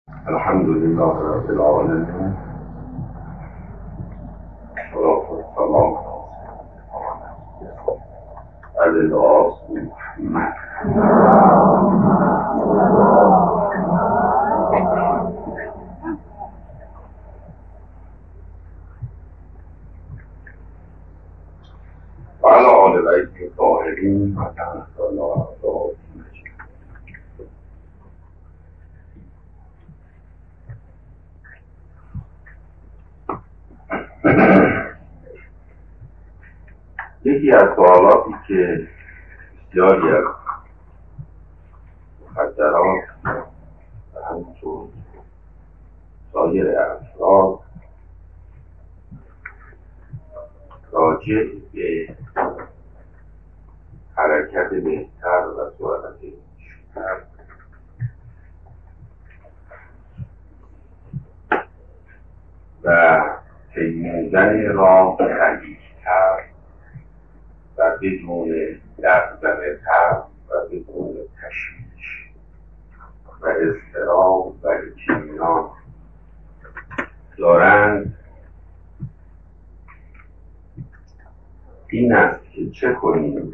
الحمد لله رب العالمين والصلاة والسلام على الرسول محمد. وعلى آل بیت الطاهرین و تحت الله. یکی از سوالاتی که بسیاری از مخدرات و همینطور سایر افراد راجع به حرکت بهتر و سرعت بیشتر و پیمودن راه سریعتر و بدون دغدغه تر و بدون تشویش و اضطراب و اطمینان دارند، این است که چه کنیم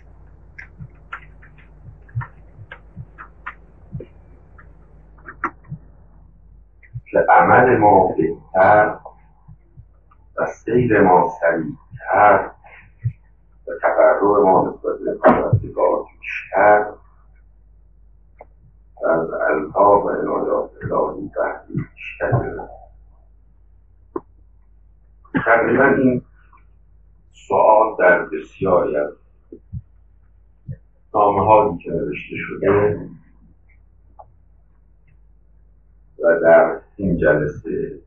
که عمل ما بهتر و سیر ما سریعتر و تقرب ما نسبت به پروردگار بیشتر و از الطاف و عنایات الهی بهره بیشتر بدهیم. تقریبا این سوال در بسیاری از نامه‌هایی که نوشته شده و در این جلسه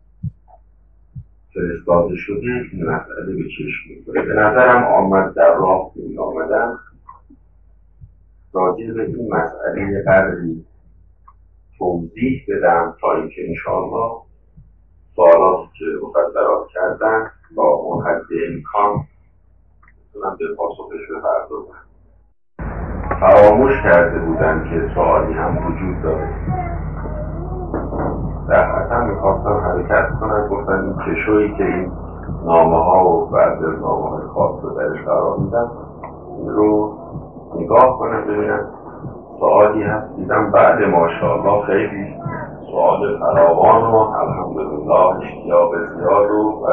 فرستاده شده این مسئله به چشم می‌خوره. به نظرم آمد در راه که می آمدم راجع به این مسئله قدری توضیح بدم تا اینکه انشاءالله سوالاتی که مقدرات کردن با اون حد امکان بتونم به پاسخش بپردازم. فراموش کرده بودم که سوالی هم وجود داره. در حقیقت میخواستم حرکت کنم، گفتم این کشویی که این نامه ها و بعض از نامه های خاص رو درش قرار میدم این رو نگاه کنم ببینم سوالی هست. دیدم بعد ماشاءالله خیلی سوال فراوان و الحمدلله اشتیاق زیاد و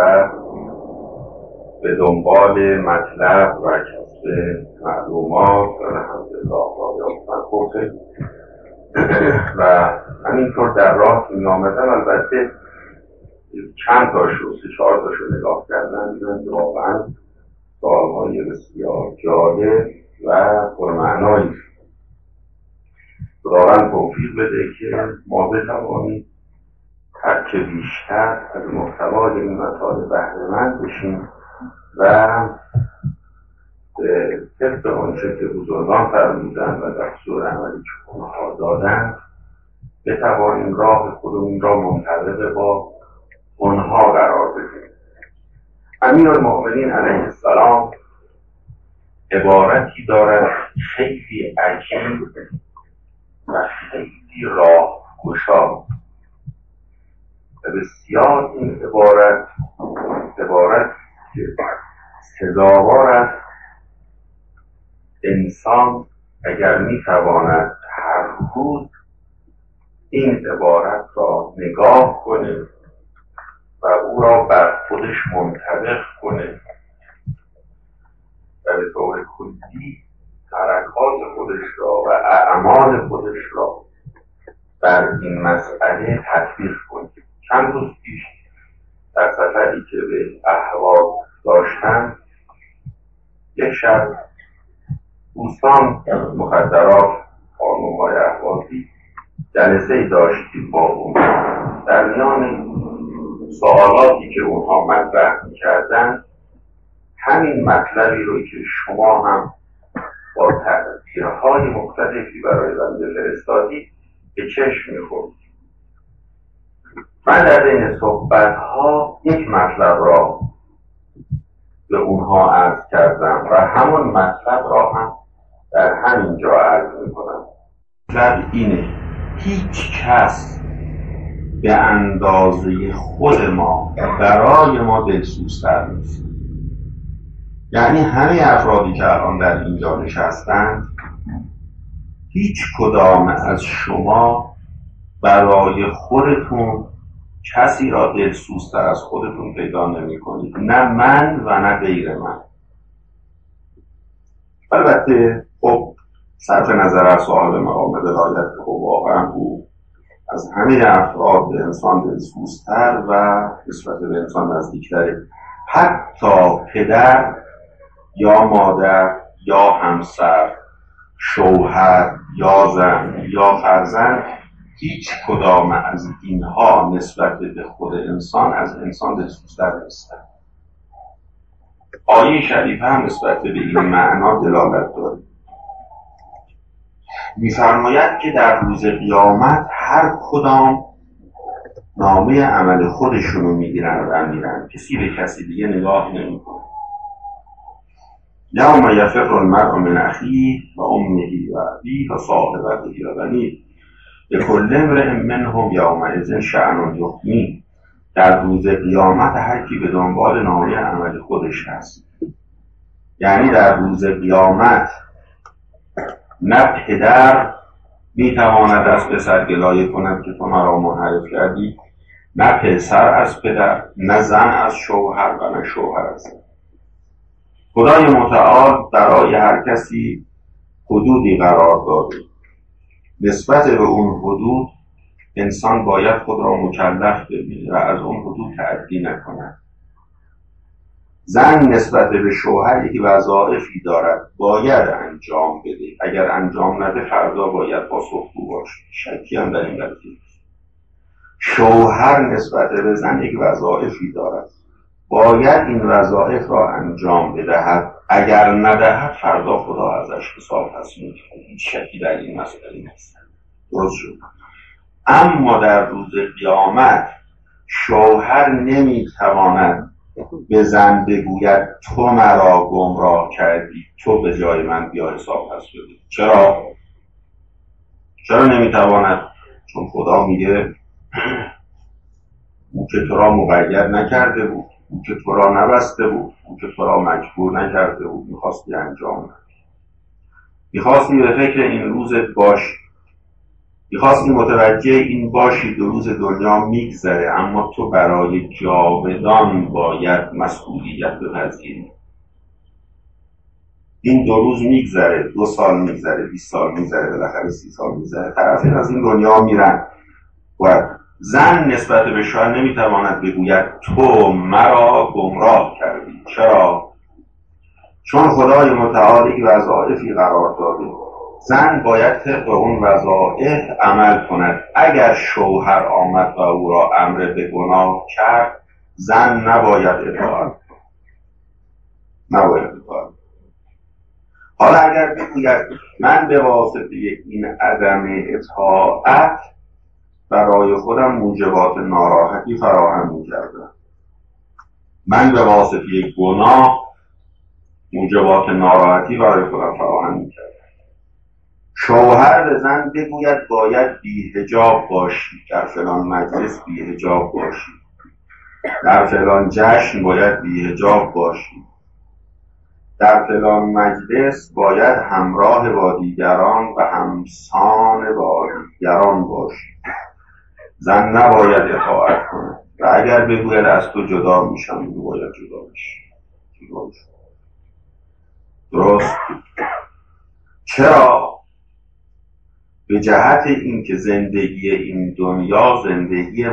به دنبال مطلب و کسب معلومات و الحمدلله رایان خوبه و همینطور در راه می آمدن. البته چند تاشو 3-4 تاشو نگاه کردن دیدن که واقعا سوالهای بسیار جالب و پرمعنایی خداوند توفیق بده که ما بتوانیم هرچه بیشتر از محتوای این مطالب بهره‌مند بشیم و به طبق آنچه که بزرگان فرمودن و دستور عملی که اونها دادن بتوانیم راه خودمون را منطبق با اونها قرار بدیم. امیرالمؤمنین علیه السلام عبارتی دارد خیلی عجیب و خیلی راهگشا و بسیار این عبارت که سزاوار است انسان اگر میتواند هر روز این عبارت را نگاه کنه و او را بر خودش منطبق کنه و به طور کلی حرکات خودش را و اعمال خودش را بر این مسئله تطبیق کنه. چند روز پیش در سفری که به اهواز داشتم یک شب دوستان مخدرات خانوم‌های اهوازی جلسه‌ای داشتیم با اونها. در میان سوالاتی که اونها مطرح می‌کردن همین مطلبی رو که شما هم با تعبیرهای مختلفی برای بنده فرستادید به چشم می‌خورد. من در این صحبت‌ها یک مطلب را به اونها عرض کردم و همون مطلب را هم در همین جا عرض می‌کنم. مطلب اینه: هیچ کس به اندازه خود ما برای ما دلسوزتر نیست. یعنی همه افرادی که الان در اینجا نشستند، هیچ کدام از شما برای خودتون کسی را دلسوزتر از خودتون پیدا نمی کنید، نه من و نه غیر من. البته خب صرف نظر از صاحب مقام ولایت که واقعا او از همه افراد به انسان دلسوزتر و نسبت به انسان نزدیکتره. حتی پدر یا مادر یا همسر، شوهر یا زن یا فرزند، هیچ کدام از اینها نسبت به خود انسان از انسان دلسوزتر نیستند. آیه شریفه هم نسبت به این معنا دلالت داره. می‌فرماید که در روز قیامت هر کدام نامه عمل خودشونو میگیرن و میرن، کسی به کسی دیگه نگاه نمیکنه. یوم یفر المرء من اخیه و امه و ابیه و صاحبته و بنیه لکل امرئ منهم یومئذ شأن یغنیه. در روز قیامت هر کی به دنبال نامه عمل خودش هست. یعنی در روز قیامت نه پدر میتواند از پسر گلایه کند که تو مرا منحرف کردی، نه پسر از پدر، نه زن از شوهر و نه شوهر از زن. خدای متعال برای هر کسی حدودی قرار داده. نسبت به اون حدود انسان باید خود را مکلف ببینه و از اون حدود تعدی نکند. زن نسبت به شوهر یک وظایفی دارد، باید انجام بده. اگر انجام نده فردا باید پاسخگو باشه. شکی هم در این قضیه. شوهر نسبت به زن یک وظایفی دارد، باید این وظایف را انجام بدهد. اگر ندهد فردا خدا ازش حساب تصمیم می‌گیرد. هیچ شکی در این مسئله نیست. درست شد. اما در روز قیامت شوهر نمیتواند به زن بگوید تو مرا گمراه کردی، تو به جای من بیا حساب پس بده. چرا نمیتواند؟ چون خدا میگه او که تو را مقید نکرده بود، او که تو را نبسته بود، او که تو را مجبور نکرده بود، میخواستی انجام ندی، میخواستی به فکر این روزت باشی، میخواستی متوجه این باشی دو روز دنیا میگذره، اما تو برای جاودان باید مسئولیت بپذیری. این 2 روز میگذره، 2 سال میگذره، 20 سال میگذره، بالاخره 30 سال میگذره، طرفین از این دنیا میرن. و زن نسبت به شوهر نمیتواند بگوید تو مرا گمراه کردی. چرا؟ چون خدای متعال یک وظایفی قرار داده. زن باید طبق اون وظایف عمل کند. اگر شوهر آمد و او را امر به گناه کرد، زن نباید اطاعت کنه. حالا اگر بگوید من به واسطه این عدم اطاعت برای خودم موجبات ناراحتی فراهم می‌کردم، من به واسطه گناه موجبات ناراحتی برای خودم فراهم می‌کردم. شوهر به زن بگوید باید بی‌حجاب باشی، در فلان مجلس بی‌حجاب باشی، در فلان جشن باید بی‌حجاب باشی، در فلان مجلس باید همراه با دیگران و همسان با دیگران باشی. زن نباید اطاعت کنه و اگر بگوید از تو جدا میشم، باید جدا بشی. درست؟ چرا؟ به جهت اینکه زندگی این دنیا زندگی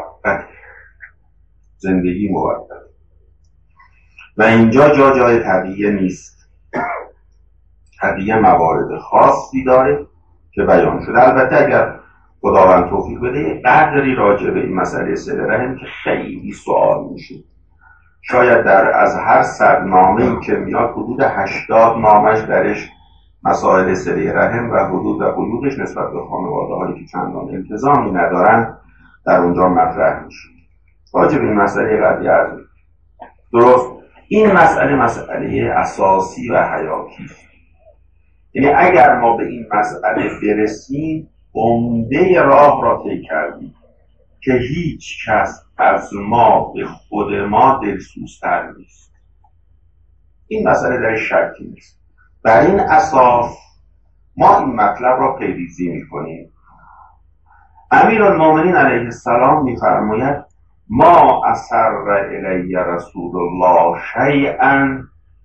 موقت و اینجا جای طبیعه نیست. طبیعه موارد خاصی داره که بیان شده. البته اگر خداوند توفیق بده قدری راجع به این مسئله صله رحم که خیلی سوال میشه، شاید از هر 100 نامه‌ای که میاد حدود 80 نامش درش مسائل صله رحم و حدود و قیودش نسبت به خانواده‌هایی که چندان التزامی ندارن در اونجا مطرح میشه. راجع به این مسئله قضیه عرض. درست؟ این مسئله اساسی و حیاتی است. یعنی اگر ما به این مسئله برسیم عمده راه را طی کردیم. که هیچ کس از ما به خود ما دلسوزتر نیست. این مسئله در شکی نیست. بر این اساس ما این مطلب را پیریزی می‌کنیم. امیرالمومنین علیه السلام می‌فرماید ما اسر الی رسول الله شیئا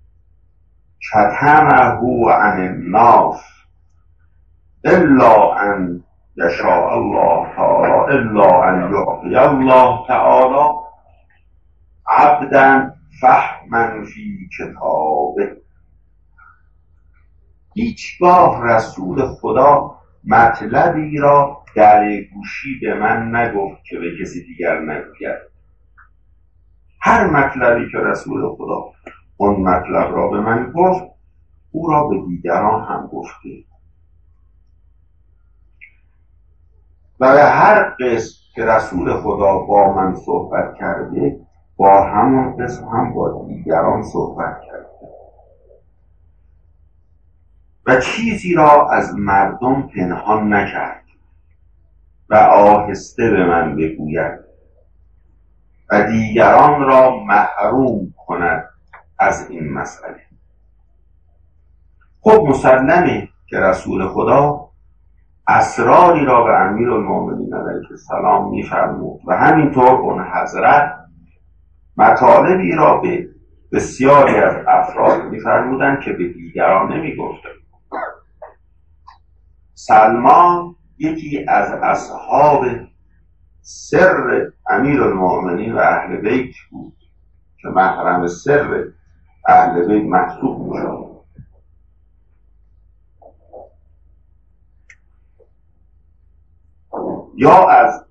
کتمه عن الناس الا ان یشاء الله تعالی الا ان یعطی الله تعالی عبدا فهما فی کتابه. هیچگاه رسول خدا مطلبی را در گوشی به من نگفت که به کسی دیگر نگوید. هر مطلبی که رسول خدا اون مطلب را به من گفت او را به دیگران هم گفته و به هر قسم که رسول خدا با من صحبت کرده با همون قسم هم با دیگران صحبت کرده و چیزی را از مردم پنهان نکرد و آهسته به من بگوید و دیگران را محروم کند از این مسئله. خب مسلمه که رسول خدا اسراری را به امیرالمومنین علیه السلام می‌فرمود و همینطور اون حضرت مطالبی را به بسیاری از افراد می‌فرمودند که به دیگران نمی‌گفتند. سلمان یکی از اصحاب سر امیرالمومنین و اهل بیت بود که محرم سر اهل بیت محسوب می‌شد. یا از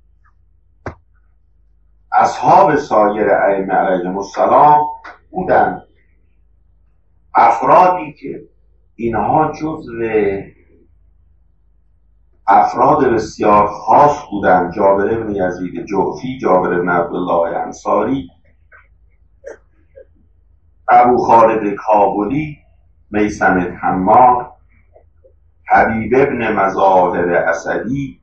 اصحاب سایر ائمه علیهم السلام بودند افرادی که اینها جزو افراد بسیار خاص بودند. جابر بن یزید جعفی، جابر بن عبدالله انصاری، ابو خالد کابلی، میثم تمار، حبیب ابن مظاهر اسدی،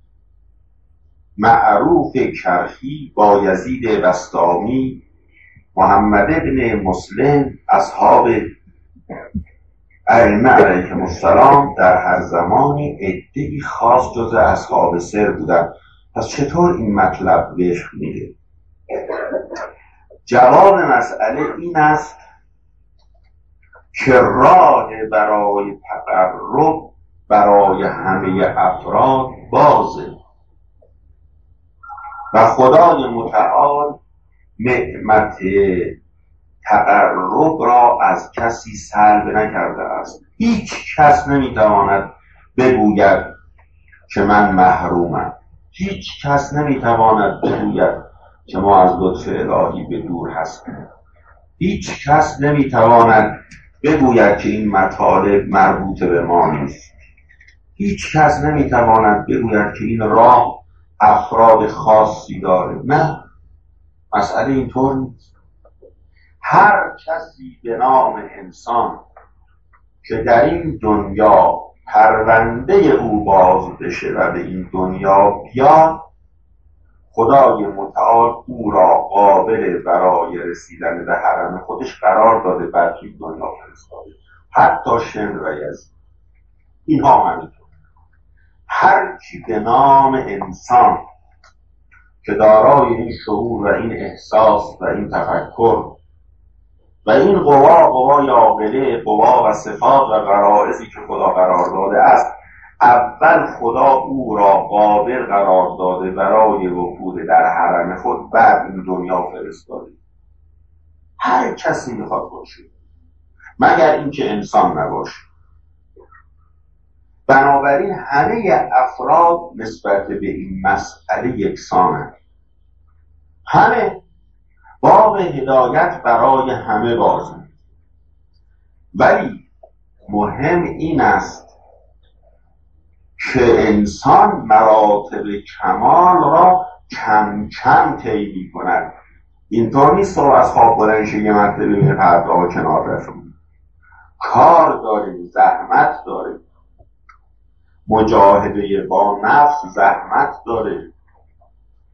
معروف کرخی، بایزید بسطامی، محمد ابن مسلم، اصحاب ائمه علیهم السلام در هر زمانی عده‌ای خاص جز اصحاب سر بودند. پس چطور این مطلب بهش میده؟ جواب مسئله این است که راه برای تقرب برای همه افراد بازه و خدای متعال نعمت تقرب را از کسی سلب نکرده است. هیچ کس نمیتواند بگوید که من محرومم. هیچ کس نمیتواند بگوید که ما از لطف الهی به دور هستیم. هیچ کس نمیتواند بگوید که این مطالب مربوط به ما نیست. هیچ کس نمیتواند بگوید که این راه افراد خاصی داره. نه، مسئله اینطور نیست. هر کسی به نام انسان که در این دنیا پرونده او باز بشه و به این دنیا بیاد، خدای متعال او را قابل برای رسیدن به حرم خودش قرار داده، بر این دنیا فرستاده. حتی شمر و یزید اینها همینطور. هر کی به نام انسان که دارای این شعور و این احساس و این تفکر و این قوای عاقله، قوا و صفات و غرائزی که خدا قرار داده است، اول خدا او را قابل قرار داده برای وقوع در حرم خود، بعد این دنیا فرستاده. هر کسی میخواد باشه مگر اینکه انسان نباشه. بنابراین همه افراد نسبت به این مسئله یکسانند. همه باب هدایت برای همه بازه، ولی مهم این است که انسان مراتب کمال را کم کم طی می‌کند. اینطور نیست رو از خواب بلند شه یه مرتبه میره پرده کنار رفتیم. کار داریم، زحمت داره، مجاهده با نفس زحمت داره،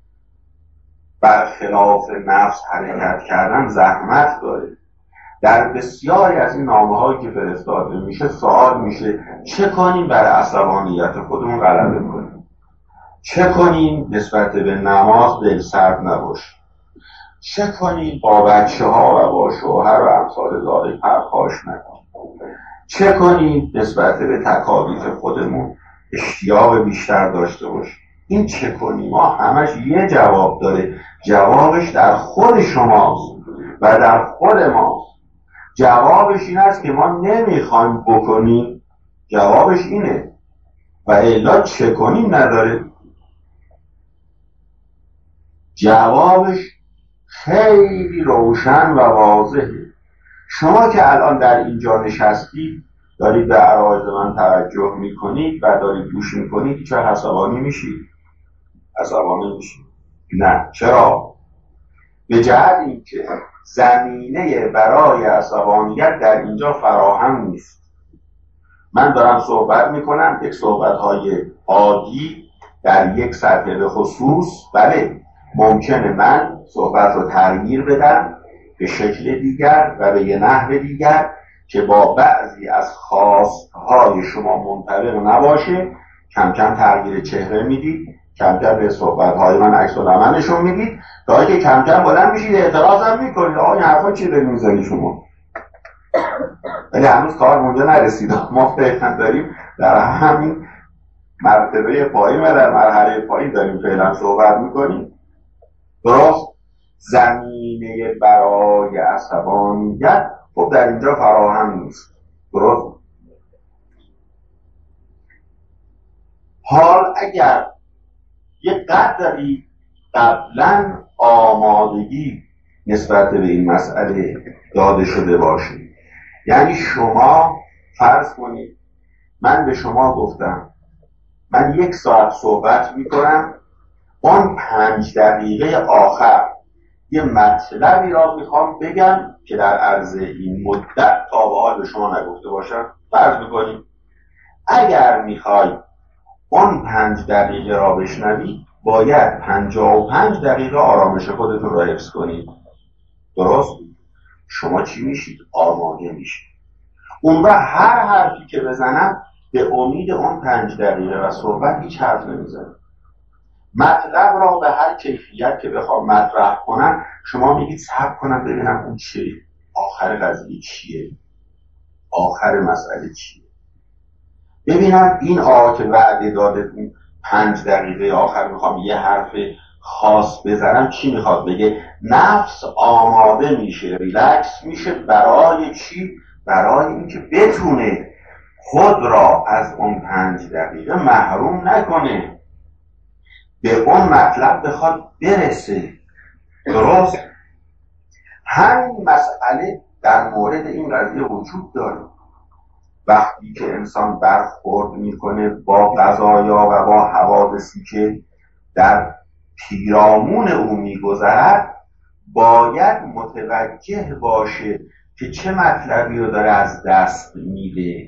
برخلاف نفس حرکت کردن زحمت داره. در بسیاری از این نامه‌هایی که فرستاده میشه سوال میشه چه کنیم برای عصبانیت خودمون غلبه کنیم، چه کنیم نسبت به نماز دلسرد نباشیم، چه کنیم با بچه ها و با شوهر و امثال ذالک پرخاش نکنیم، چه کنیم نسبت به تکالیف خودمون اشتیاق بیشتر داشته باشیم. این چه کنیم ما همش یه جواب داره، جوابش در خود شماست و در خود ماست. جوابش این است که ما نمیخوایم بکنیم، جوابش اینه و الا چه کنیم نداره. جوابش خیلی روشن و واضحه. شما که الان در اینجا نشستید دارید به عرایض من توجه میکنید و دارید گوش میکنید، چرا عصبانی میشید؟ عصبانی میشید؟ نه. چرا؟ به جهت اینکه زمینه برای عصبانیت در اینجا فراهم نیست. من دارم صحبت میکنم، یک صحبت‌های عادی در یک سطح به خصوص، بله ممکنه من صحبت رو تغییر بدم به شکل دیگر و به یه نحو دیگر که با بعضی از خواستهای شما منطبق نباشه. کم کم تغییر چهره میدید، کم کم به صحبت‌های من عکس العمل نشون میدید، تا که کم کم بلند میشید اعتراض هم میکنید آقا این حرفا چی دارید میزنید شما. ولی هنوز کار اونجا نرسید. ما فعلا داریم در همین مرتبه پایین و در مرحله پایین داریم فعلا صحبت میکنیم. درست زمینه برای عصبانیت خب در اینجا فراهم نیست. درست. حال اگر یک قدری قبلا آمادگی نسبت به این مسئله داده شده باشه، یعنی شما فرض کنید من به شما گفتم من 1 ساعت صحبت میکنم، اون 5 دقیقه آخر یه مطلبی را میخوام بگم که در عرض این مدت تا به حال به شما نگفته باشم. فرض میکنید اگر میخوای اون 5 دقیقه را بشنوید باید 55 دقیقه آرامش خودتون را حفظ کنید. درست؟ شما چی میشید؟ آماده میشید. اون وقت هر حرفی که بزنم به امید اون 5 دقیقه و صحبت هیچ حرف نمیزنم. مطلب را به هر کیفیت که بخوام مطرح کنم شما میگید صبر کنم ببینم اون چیه، آخر قضیه چیه، آخر مسئله چیه، ببینم این آقا که وعده داده 5 دقیقه آخر میخوام یه حرف خاص بزنم چی میخواد بگه. نفس آماده میشه، ریلکس میشه. برای چی؟ برای اینکه بتونه خود را از اون 5 دقیقه محروم نکنه، به اون مطلب بخواد برسه. درست؟ همین مسئله در مورد این قضیه وجود داره. وقتی که انسان برخورد میکنه با قضایا و با حوادثی که در پیرامون او میگذرد باید متوجه باشه که چه مطلبی رو داره از دست میده،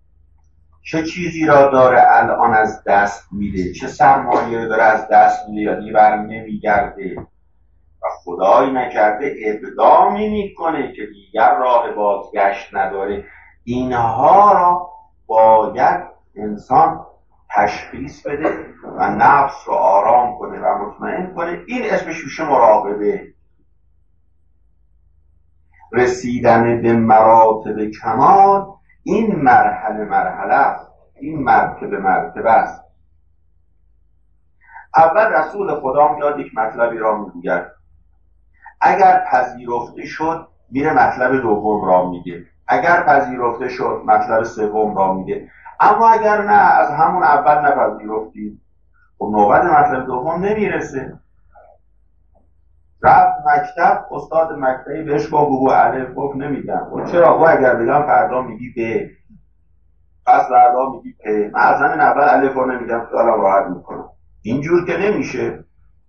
چه چیزی را داره الان از دست میده، چه سرمایه رو داره از دست میده یا دیگر نمیگرده و خدایی نکرده اقدامی میکنه که دیگر راه بازگشت نداره. اینها را باید انسان تشخیص بده و نفس رو آرام کنه و مطمئن کنه. این اسمش میشه مراقبه. رسیدن به مراتب کمال این مرحله است، این مرتبه است. اول رسول خدا میاد یک مطلبی را میگوید، اگر پذیرفته شد میره مطلب دوم را میگه، اگر پذیرفته شد مطلب سوم را میگه. اما اگر نه از همون اول نپذیرفتی خب نوبت مطلب دوم نمیرسه. رفت مکتب، استاد مکتبی بهش بگو الف گفت نمیگم. خب چرا؟ خب اگر بگم فردا میگی ب، پس فردا میگی پ، من از همین اول الف رو نمیگم خیالم راحت میکنم. اینجور که نمیشه.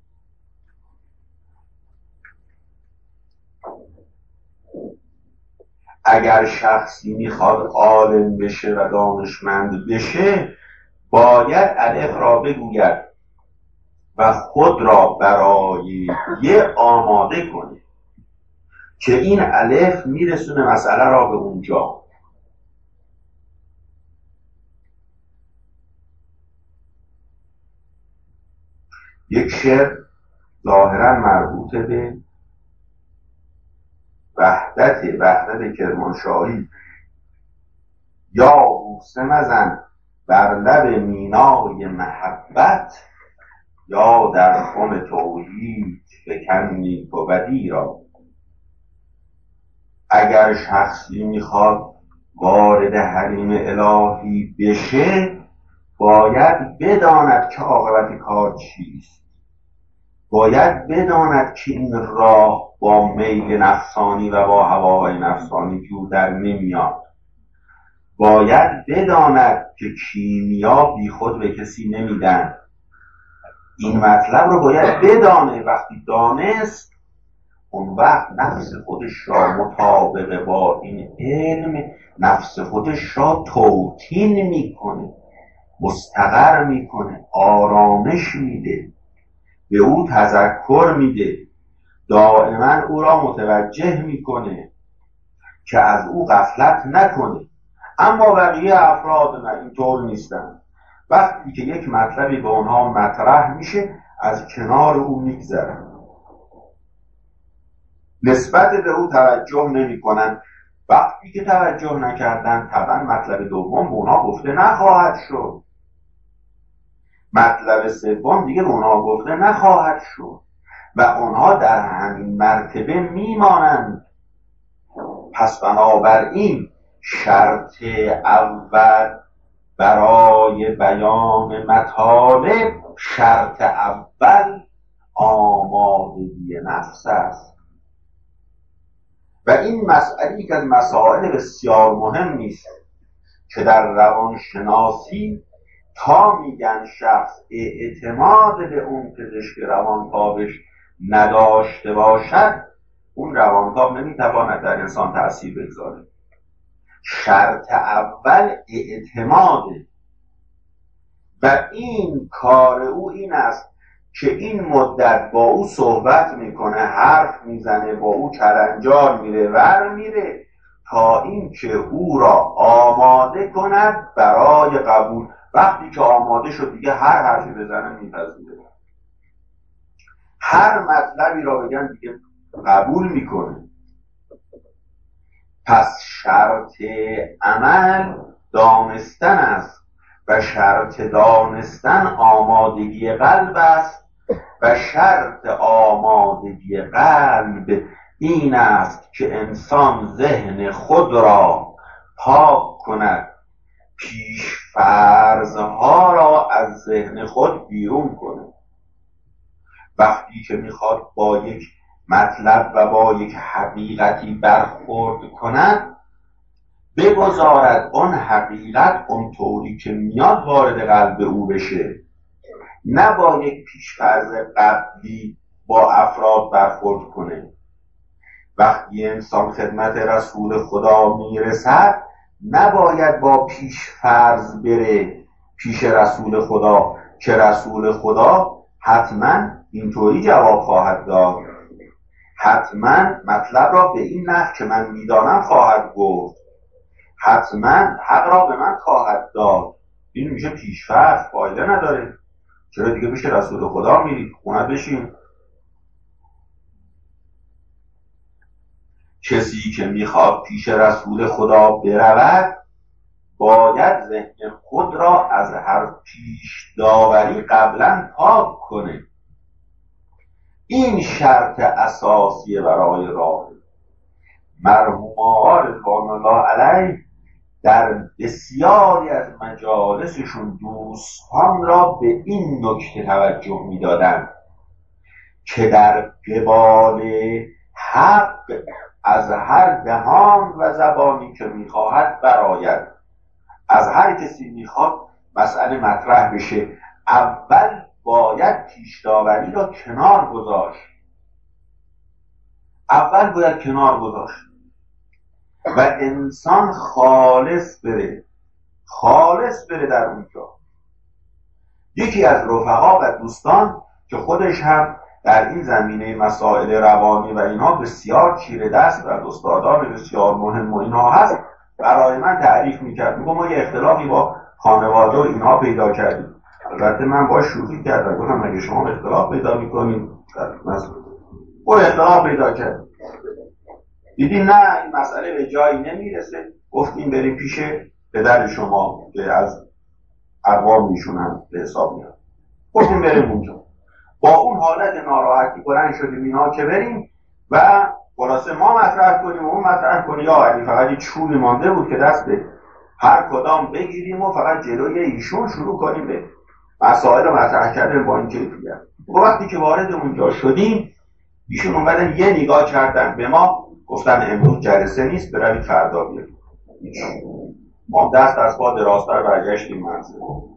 اگر شخصی میخواد عالم بشه و دانشمند بشه باید الف را بگوید. و خود را برای یه آماده کنه که این الف میرسونه مسئله را به اونجا. یک شعر ظاهرا مربوط به وحدت کرمانشاهی: یا بوسه مزن بر لب مینای محبت، یا در خم توحید فکن نیک و بدی را. اگر شخصی میخواد وارد حریم الهی بشه، باید بداند که عاقبت کار چیست، باید بداند که این راه با میل نفسانی و با هواهای نفسانی جور در نمیاد، باید بداند که کیمیا بی خود به کسی نمیدن. این مطلب رو باید بدانه. وقتی دانست، اون وقت نفس خودش را مطابق با این علم، نفس خودش را توطین میکنه، مستقر میکنه، آرامش میده، به او تذکر میده، دائما او را متوجه میکنه که از او غفلت نکنه. اما بقیه افراد نه، اینطور نیستن. وقتی که یک مطلبی به اونها مطرح میشه، از کنار او میگذرن، نسبت به او توجه نمی کنن. وقتی که توجه نکردن، طبعا مطلب دوم به اونها گفته نخواهد شد، مطلب سوم دیگه به اونها گفته نخواهد شد و اونها در همین مرتبه میمانند. پس بنابراین شرط اول برای بیان مطالب، شرط اول آمادگی نفس است و این مسئله که از مسائل بسیار مهمی است که در روانشناسی تا میگن شخص اعتماد به اون پزشک روانکاوش نداشته باشد، اون روانکاو نمیتواند در انسان تأثیر بگذاره. شرط اول اعتماده و این کار او این است که این مدت با او صحبت میکنه، حرف میزنه، با او چرنجار میره، ور میره، تا این که او را آماده کند برای قبول. وقتی که آماده شد دیگه هر حرفی بزنه میپذیره، هر مطلبی را بگن دیگه قبول میکنه. پس شرط عمل دانستن است و شرط دانستن آمادگی قلب است و شرط آمادگی قلب این است که انسان ذهن خود را پاک کند، پیش فرضها را از ذهن خود بیرون کنه. وقتی که میخواد با یک مطلب و با یک حقیقتی برخورد کند، بگذارد آن حقیقت اونطوری که میاد وارد قلب او بشه، نه با یک پیش‌فرض قبلی با افراد برخورد کنه. وقتی انسان خدمت رسول خدا میرسد، نباید با پیش‌فرض بره پیش رسول خدا که رسول خدا حتما اینطوری جواب خواهد داد، حتما مطلب را به این نحو که من میدانم خواهد گفت، حتما حق را به من خواهد داد. این میشه پیش‌فرض، فایده نداره. چرا دیگه پیش رسول خدا میرید؟ خونه بشین. کسی که میخواد پیش رسول خدا برود، باید ذهن خود را از هر پیش داوری قبلا پاک کنه. این شرط اساسی برای راه. مرحوم آقا رضوان الله علیه در بسیاری از مجالسشون دوستان را به این نکته توجه میدادند که در قبال حق از هر دهان و زبانی که میخواهد براید، از هر کسی میخواد مسئله مطرح بشه، اول باید پیش داوری را کنار گذاشت، اول باید کنار گذاشت و انسان خالص بره در اونجا. یکی از رفقا و دوستان که خودش هم در این زمینه مسائل روانی و اینها بسیار چیره دست و استادان بسیار مهم و اینها هست، برای من تعریف میکرد. میگم ما یه اختلافی با خانواده و اینها پیدا کردیم. البته من باش شوخی کردم، گفتم مگه شما اختلاف پیدا میکنید؟ او اختلاف پیدا کرد. دیدیم نه این مسئله به جایی نمیرسه، گفتیم بریم پیش پدر شما که از اقوام ایشون هم به حساب میاد. گفتیم بریم اونجا. با اون حالت ناراحتی بلند شدیم اینا که بریم و خلاصه ما مطرح کنیم و اون مطرح کنیم. یا علی فقط یه چوبی مانده بود که دست به هر کدام بگیریم و فقط جلوی ایشون شروع کنیم به مسائل مطرح کردن با این کیفیت. و وقتی که وارد اونجا شدیم ایشون اومدن یه نگاه کردن به ما، گفتن امروز جلسه نیست، بروید فردا بیایید. ما دست از پا دراستر برگشتیم منزل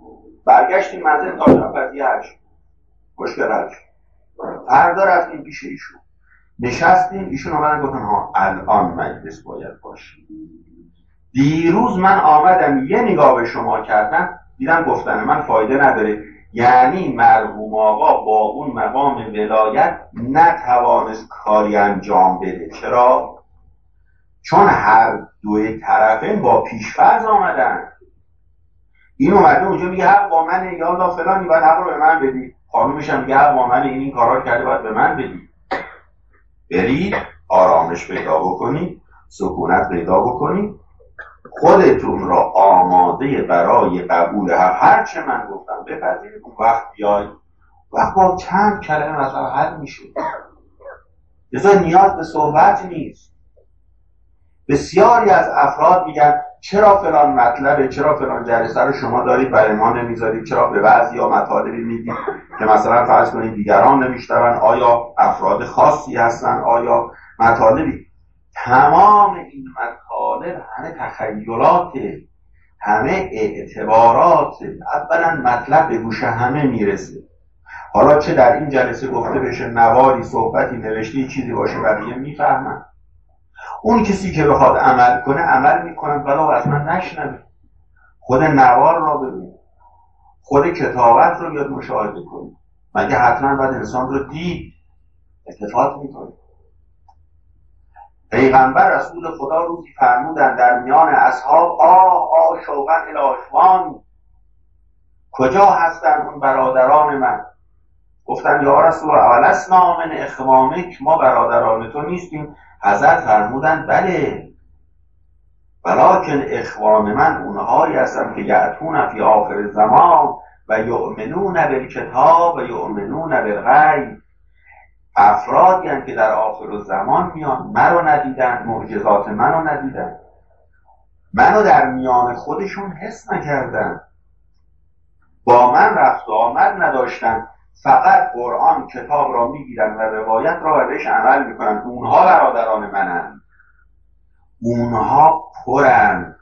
تا شب هشت مشکل حل شد. فردا رفتیم پیش ایشون نشستیم، ایشون اومدن گفتن ها الان مجلس باید باشه. دیروز من آمدم یه نگاه به شما کردم، دیدم گفتن من فایده نداره. یعنی مرحوم آقا با اون مقام ولایت نتوانست کاری انجام بده. چرا؟ چون هر دوی طرفین با پیش‌فرض آمدن. این اومده اونجا میگه حق با منه، یا الله فلانی باید حق رو به من بدی. خانومش هم میگه حق با منه، این کارا کرده باید به من بدی. برید آرامش پیدا بکنید، سکونت پیدا بکنید، خودتون را آماده برای قبول هر چه من گفتم بپذیرید. اون وقت بیاید، وقت با چند کلمه مثلا حل میشه. لذا نیاز به صحبت نیست. بسیاری از افراد میگن چرا فلان مطلبه، چرا فلان جلسه رو شما دارید برای ما نمیذارید، چرا به بعضی ها مطالبی میدید که مثلا فرض کنید دیگران نمیشنون، آیا افراد خاصی هستن، آیا مطالبی. تمام این مطالب همه تخیلات، همه اعتبارات. اولا مطلب به گوش همه میرسه. حالا چه در این جلسه گفته بشه، نواری، صحبتی، نوشته چیزی باشه، بقیه میفهمن. اون کسی که بخواد عمل کنه عمل میکنه، ولو از من نشنوه. خود نوار را ببین، خود کتابت رو یاد مشاهده کنی. مگه حتما باید انسان رو دید؟ اتفاق میکنه. پیغمبر رسول خدا روزی فرمودن در میان اصحاب آه شوقا الی اخوان، کجا هستن اون برادران من؟ گفتن یا رسول الله اولسنا من اخوانک، ما برادران تو نیستیم؟ حضرت فرمودن بله، ولکن اخوان من اونهایی هستن که یأتون فی آخر زمان و یؤمنون بالکتاب و یؤمنون بالغیب. افرادی هستند که در آخر زمان میان، منو ندیدن، معجزات منو ندیدن، منو در میان خودشون حس نکردن، با من رفت و آمد نداشتن، فقط قرآن کتاب را میگیرن و روایت را بهش عمل میکنن. اونها برادران منن، اونها پرن،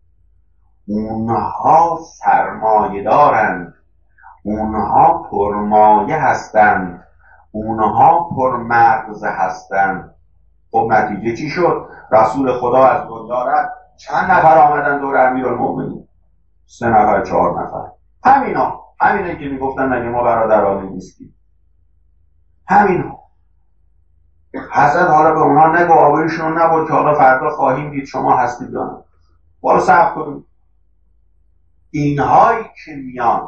اونها سرمایه دارند، اونها پرمایه هستند، اونها پرمغز هستند. خب نتیجه چی شد؟ رسول خدا از دنیا رفت، چند نفر آمدن دور امیرالمومنین؟ 3 نفر 4 نفر. همینه که میگفتن مگه ما برادران نیستیم. همینا. حضرت حالا به اونها نگو، آبروشون نبود که حالا فردا خواهیم دید شما هستید یا نه. برو صبر کنید. اینهایی که میان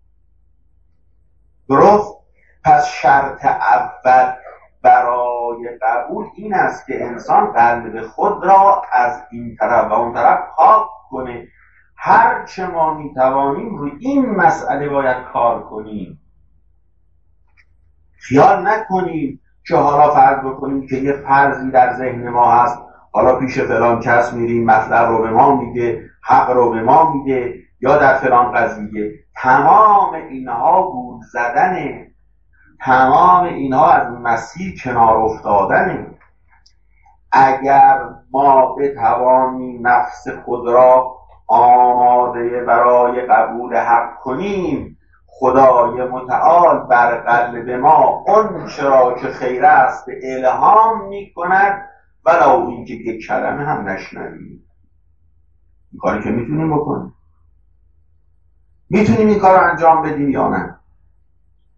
درست. پس شرط اول برای قبول این است که انسان قلب خود را از این طرف و اون طرف پاک کنه. هر چه ما میتوانیم روی این مسئله باید کار کنیم. خیال نکنیم که حالا فرض بکنیم که یه فرضی در ذهن ما هست، حالا پیش فلان کس میریم، مطلب رو به ما میگه، حق رو به ما میگه، یا در فلان قضیه. تمام اینها گول زدنه، تمام اینها از مسیر کنار افتادنه. اگر ما بتوانیم نفس خود را آماده برای قبول حق کنیم، خدای متعال بر قلب ما اون چرا که خیر است الهام می کند، ولو این که یک کلمه هم نشنویم. این کاری که میتونیم بکنیم. میتونیم این کار رو انجام بدیم یا نه؟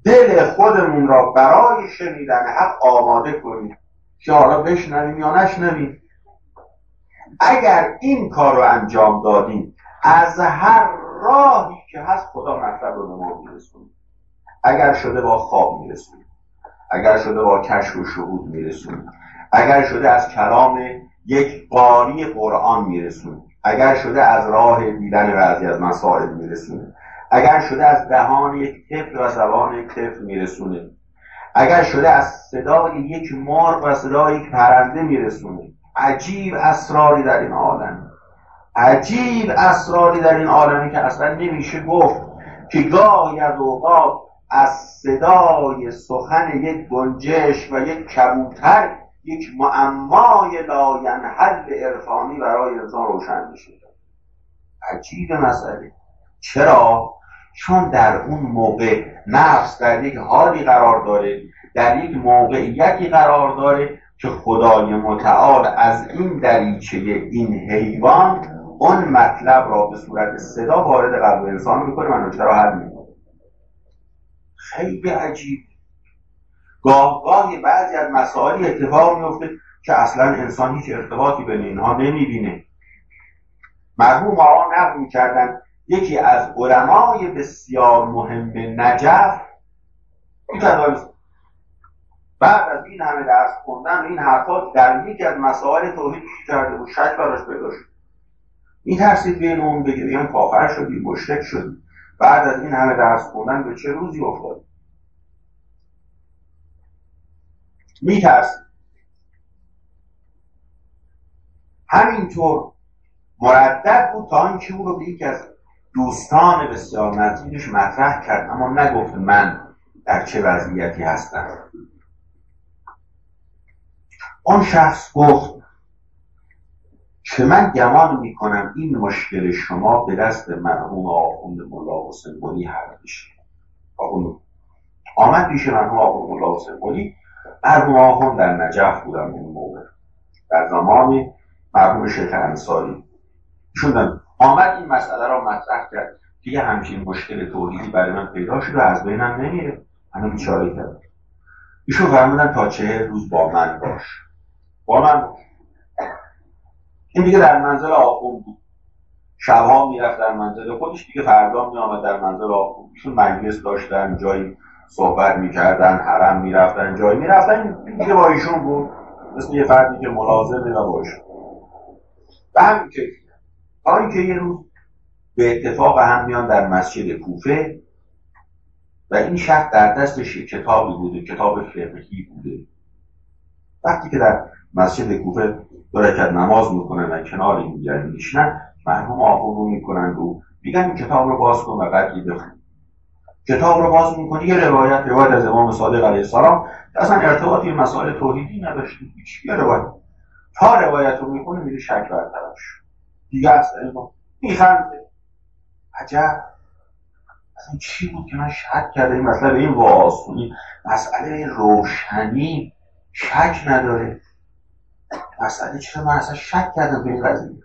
دل خودمون را برای شنیدن حق آماده کنیم که حالا بشنویم یا نشنویم. اگر این کار رو انجام دادیم، از هر راهی که هست خدا مطلب رو به ما میرسونه. اگر شده با خواب میرسونه، اگر شده با کشف و شهود میرسونه، اگر شده از کلام یک قاری قرآن میرسونه، اگر شده از راه دیدن بعضی از مسائل میرسونه، اگر شده از دهان یک طفل و زبان یک طفل میرسونه، اگر شده از صدای یک مرغ و صدای یک پرنده میرسونه. عجیب اسراری در این عالم، عجیب اسراری در این عالمی که اصلا نمیشه گفت که گاهی از اوقات از صدای سخن یک گنجشک و یک کبوتر یک معمای لاینحل عرفانی برای انسان روشن میشه. عجیب مسئله. چرا؟ چون در اون موقع نفس در یک حالی قرار داره، در یک موقعیتی قرار داره که خدای متعال از این دریچه این حیوان اون مطلب را به صورت صدا وارد قلب انسان میکنه و چرا حل میکنه. خیلی عجیب. گاهی بعضی از مسائل اتفاق میفته که اصلا انسان هیچ ارتباطی بین اینها نمیبینه. مرحوم آقا نقل میکردن یکی از علمای بسیار مهم نجف بعد از این همه درس خوندن و این حرفات در یکی از مسائل توحید کرده بود، شک براش پیدا شد. میترسید بین اون بگه کافر شدی، مشرک شدی. بعد از این همه درس خوندن به چه روزی افتاد؟ میترسید. همینطور مردد بود تا اینکه او رو به یکی از دوستان بسیار نزدیکش مطرح کرد، اما نگفت من در چه وضعیتی هستم. اون شخص گفت که من گمان میکنم این مشکل شما به دست مرحوم آخوند ملا حسین قلی حل میشه. آمد پیش مرحوم آخوند ملا حسین قلی. مرحوم آخوند در نجف بودن اون موقع، در زمان مرحوم شیخ انصاری. ایشون آمد این مسئله را مطرح کرد که یه همچین مشکل توحیدی برای من پیدا شد و از بینم نمیره، منو بیچاره کرد. ایشون فرمودن تا 40 روز با من باش. با من باش. این دیگه در منزل آخوند بود. شبها میرفت در منزل خودش، دیگه فردا میامد در منزل آخوند. ایشون مجلس داشتن، جایی صحبت میکردن، حرم میرفتن، جایی میرفتن، دیگه با ایشون بود، مثل یه فردی که ملازمه و با ایشون. و همین که تا اینکه یه روز به اتفاق هم میان در مسجد کوفه و این شخص در دستش کتابی بوده، کتاب فقهی بوده. وقتی که در مسجد کوفه 2 رکعت نماز میکنن و کنار این دیگری میشنن، مرحوم آخوند رو میکنن و میگن این کتاب رو باز کن و قدری بخون. کتاب رو باز میکنی، یه روایت از امام صادق علیه السلام که اصلا ارتباطی به مسائل توحیدی نداشته، هیچ یه روایت. تا روایت رو میکنه میره شک برطرف شد. دیگه اصلا میخنده. عجب، اصلا چی بود که من شک کرده؟ این مسئله به این واسونی، مسئله روشنی شک نداره. مسئله چرا من اصلا شک کردم به این قضیه؟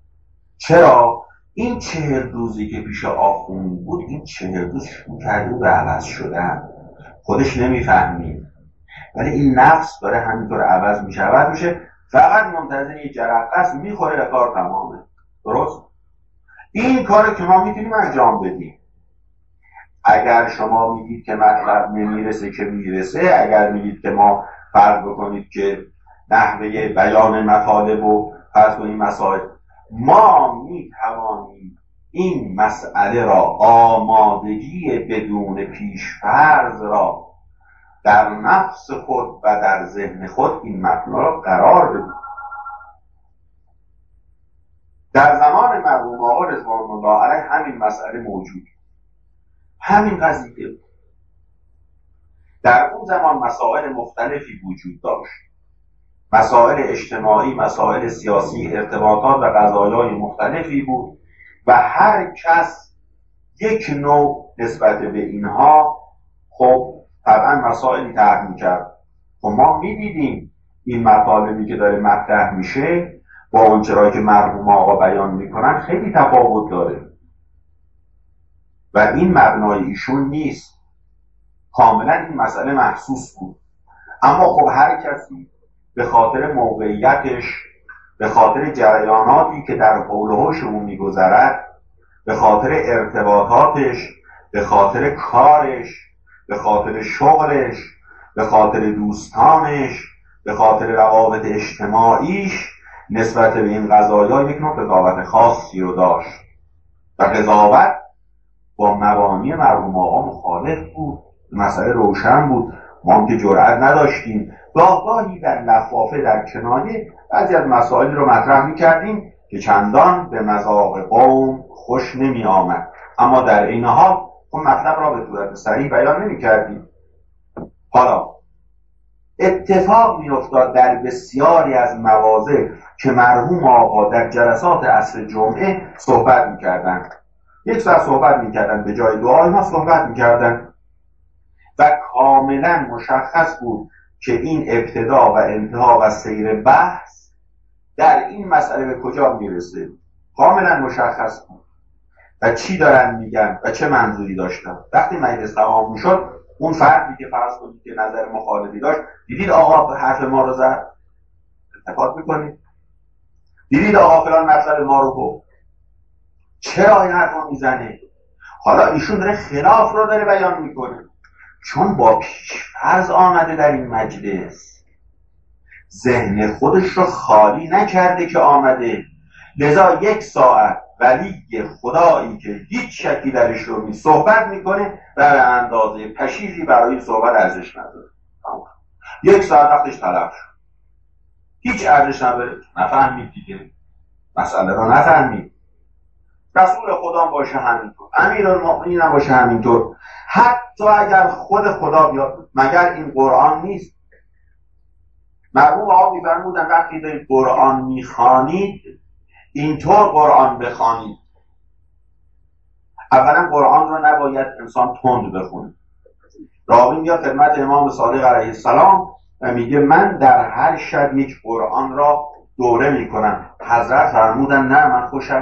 چرا؟ این 40 روزی که پیش آخوند بود، این 40 روز شروع کرده به عوض شدن. خودش نمیفهمید، ولی این نفس داره همینطور عوض میشه، فقط منتظر یه جرقه است، میخوره کار تمامه. درست؟ این کاری که ما میتونیم انجام بدیم. اگر شما میگید که مطلب نمیرسه که میرسه، اگر میگید که ما فرض بکنید که نحوه بیان مطالب و فرض کنید مسائل، ما میتوانیم این مسئله را، آمادگی بدون پیشفرض را در نفس خود و در ذهن خود این مطلب را قرار بدیم. در زمان مرحوم آقا رضوان الله علیه همین مسئله موجود، همین قضیه. در اون زمان مسائل مختلفی وجود داشت، مسائل اجتماعی، مسائل سیاسی، ارتباطات و قضایای مختلفی بود و هر کس یک نوع نسبت به اینها خب طبعا مسائلی طرح می‌کرد. خب ما می‌دیدیم این مطالبی که داره مطرح میشه با اون چرایی که مرحوم آقا بیان میکنن خیلی تفاوت داره و این مبنای ایشون نیست. کاملا این مسئله محسوس بود. اما خب هر کسی به خاطر موقعیتش، به خاطر جریاناتی که در حول و حوش او میگذرد، به خاطر ارتباطاتش، به خاطر کارش، به خاطر شغلش، به خاطر دوستانش، به خاطر روابط اجتماعیش، نسبت به این قضایا یک نوع قضاوت خاصی رو داشت و قضاوت با مبانی مرحوم آقا مخالف بود. مسئله روشن بود. ما که جرأت نداشتیم گاهی در لفافه، در کنایه بعضی از مسائل رو مطرح می‌کردیم که چندان به مذاق قوم خوش نمی آمد، اما در این حال خب مطلب را به صورت صریح بیان نمی‌کردیم. حالا اتفاق می‌افتاد در بسیاری از مواضع که مرحوم آقا در جلسات عصر جمعه صحبت می‌کردند. یک ساعت صحبت می‌کردند، به جای دعای ما صحبت می‌کردند و کاملا مشخص بود که این ابتدا و انتها و سیر بحث در این مسئله به کجا میرسه. کاملا مشخص بود و چی دارن میگن و چه منظوری داشتن. وقتی مجلس تمام میشد، اون فردی که فرض کنید که نظر مخالفی داشت، دیدید آقا حرف ما رو زد، التفات میکنید، دیدید آقا فلان مطلب ما رو گفت، چرا این حرف رو میزنه؟ حالا ایشون داره خلاف رو داره بیان میکنه، چون با پیش‌فرض آمده در این مجلس، ذهن خودش رو خالی نکرده که آمده. لذا یک ساعت ولی خدایی که هیچ شکی درش رو صحبت میکنه و به اندازه پشیزی برای صحبت ارزش نداره. یک ساعت وقتش تلف شد، هیچ ارزش نداره. نفهمید دیگه، مسئله رو نفهمید. رسول خدا باشه همینطور، امیرالمؤمنین هم باشه همینطور. حتی اگر خود خدا بیاد، مگر این قرآن نیست؟ مرحوم آقا می‌فرمودن وقتی دارید قرآن میخوانید اینطور قرآن بخوانید. اولا قرآن رو نباید انسان تند بخونه. راوی میاد خدمت امام صادق علیه السلام و میگه من در هر شب یک قرآن را دوره میکنم. حضرت فرمودن نه، من خوشم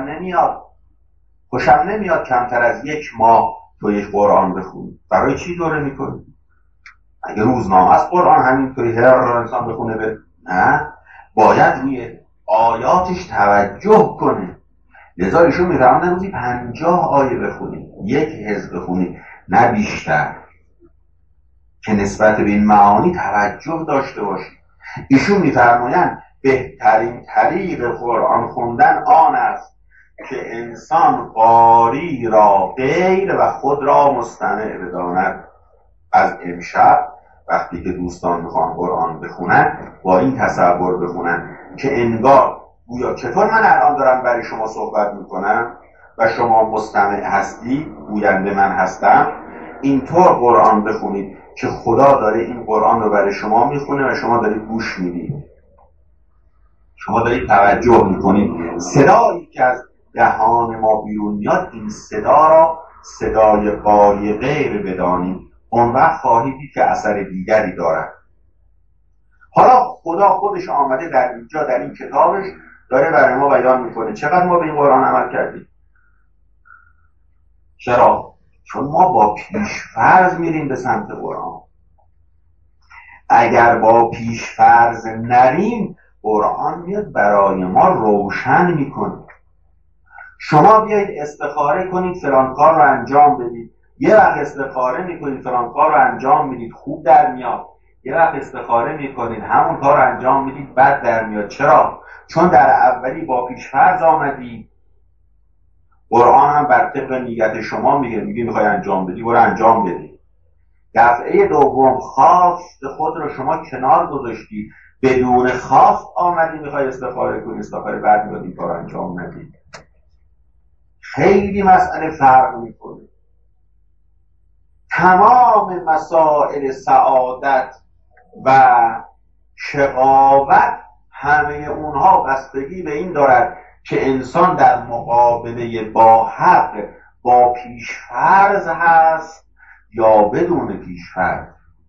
نمیاد کمتر از یک ماه تو یک قرآن بخونی. برای چی دوره میکنی؟ اگه روزنامه از قرآن همینطوری هر انسان بخونه نه، باید روی آیاتش توجه کنه. لذا ایشون میفرمودن روزی 50 آیه بخونی، یک حزب بخونی، نه بیشتر، که نسبت به این معانی توجه داشته باشی. ایشون میفرمایند بهترین طریق قرآن خوندن آن است که انسان قاری را غیر و خود را مستمع بداند. از امشب وقتی که دوستان میخوان قرآن بخونن، با این تصور بخونن که انگار گویا چطور من الان دارم برای شما صحبت میکنم و شما مستمع هستی، گوینده من هستم. اینطور قرآن بخونید که خدا داره این قرآن رو برای شما میخونه و شما دارید گوش میدید، شما دارید توجه میکنید. صدایی که از دهان ما بیرون میاد، این صدا را صدای قاری غیر بدانید، اون وقت خواهید دید که اثر دیگری دارد. حالا خدا خودش آمده در اینجا در این کتابش داره برای ما بیان میکنه چقدر ما به این قرآن عمل کردیم. چرا؟ چون ما با پیش‌فرض میریم به سمت قرآن. اگر با پیش‌فرض نریم، قرآن میاد برای ما روشن میکنه. شما بیایید استخاره کنید فلان کار رو انجام بدید، یه وقت استخاره میکنید فلان کار رو انجام میدید خوب در میاد، یه وقت استخاره میکنید همون کار رو انجام میدید بد در میاد. چرا؟ چون در اولی با پیش‌فرض آمدید. قرآن هم بر طبق نیت شما میگه میخوای انجام بدی، برو انجام بدی. دفعه دوم خواست خود رو شما کنار گذاشتی، بدون خواست آمدی میخوای استخاره کنی، استخاره بعد میاد این کار انجام ندی. خیلی مسئله فرق میکنه. تمام مسائل سعادت و شقاوت همه اونها بستگی به این دارد که انسان در مقابله با حق با پیش‌فرض هست یا بدون پیش‌فرض،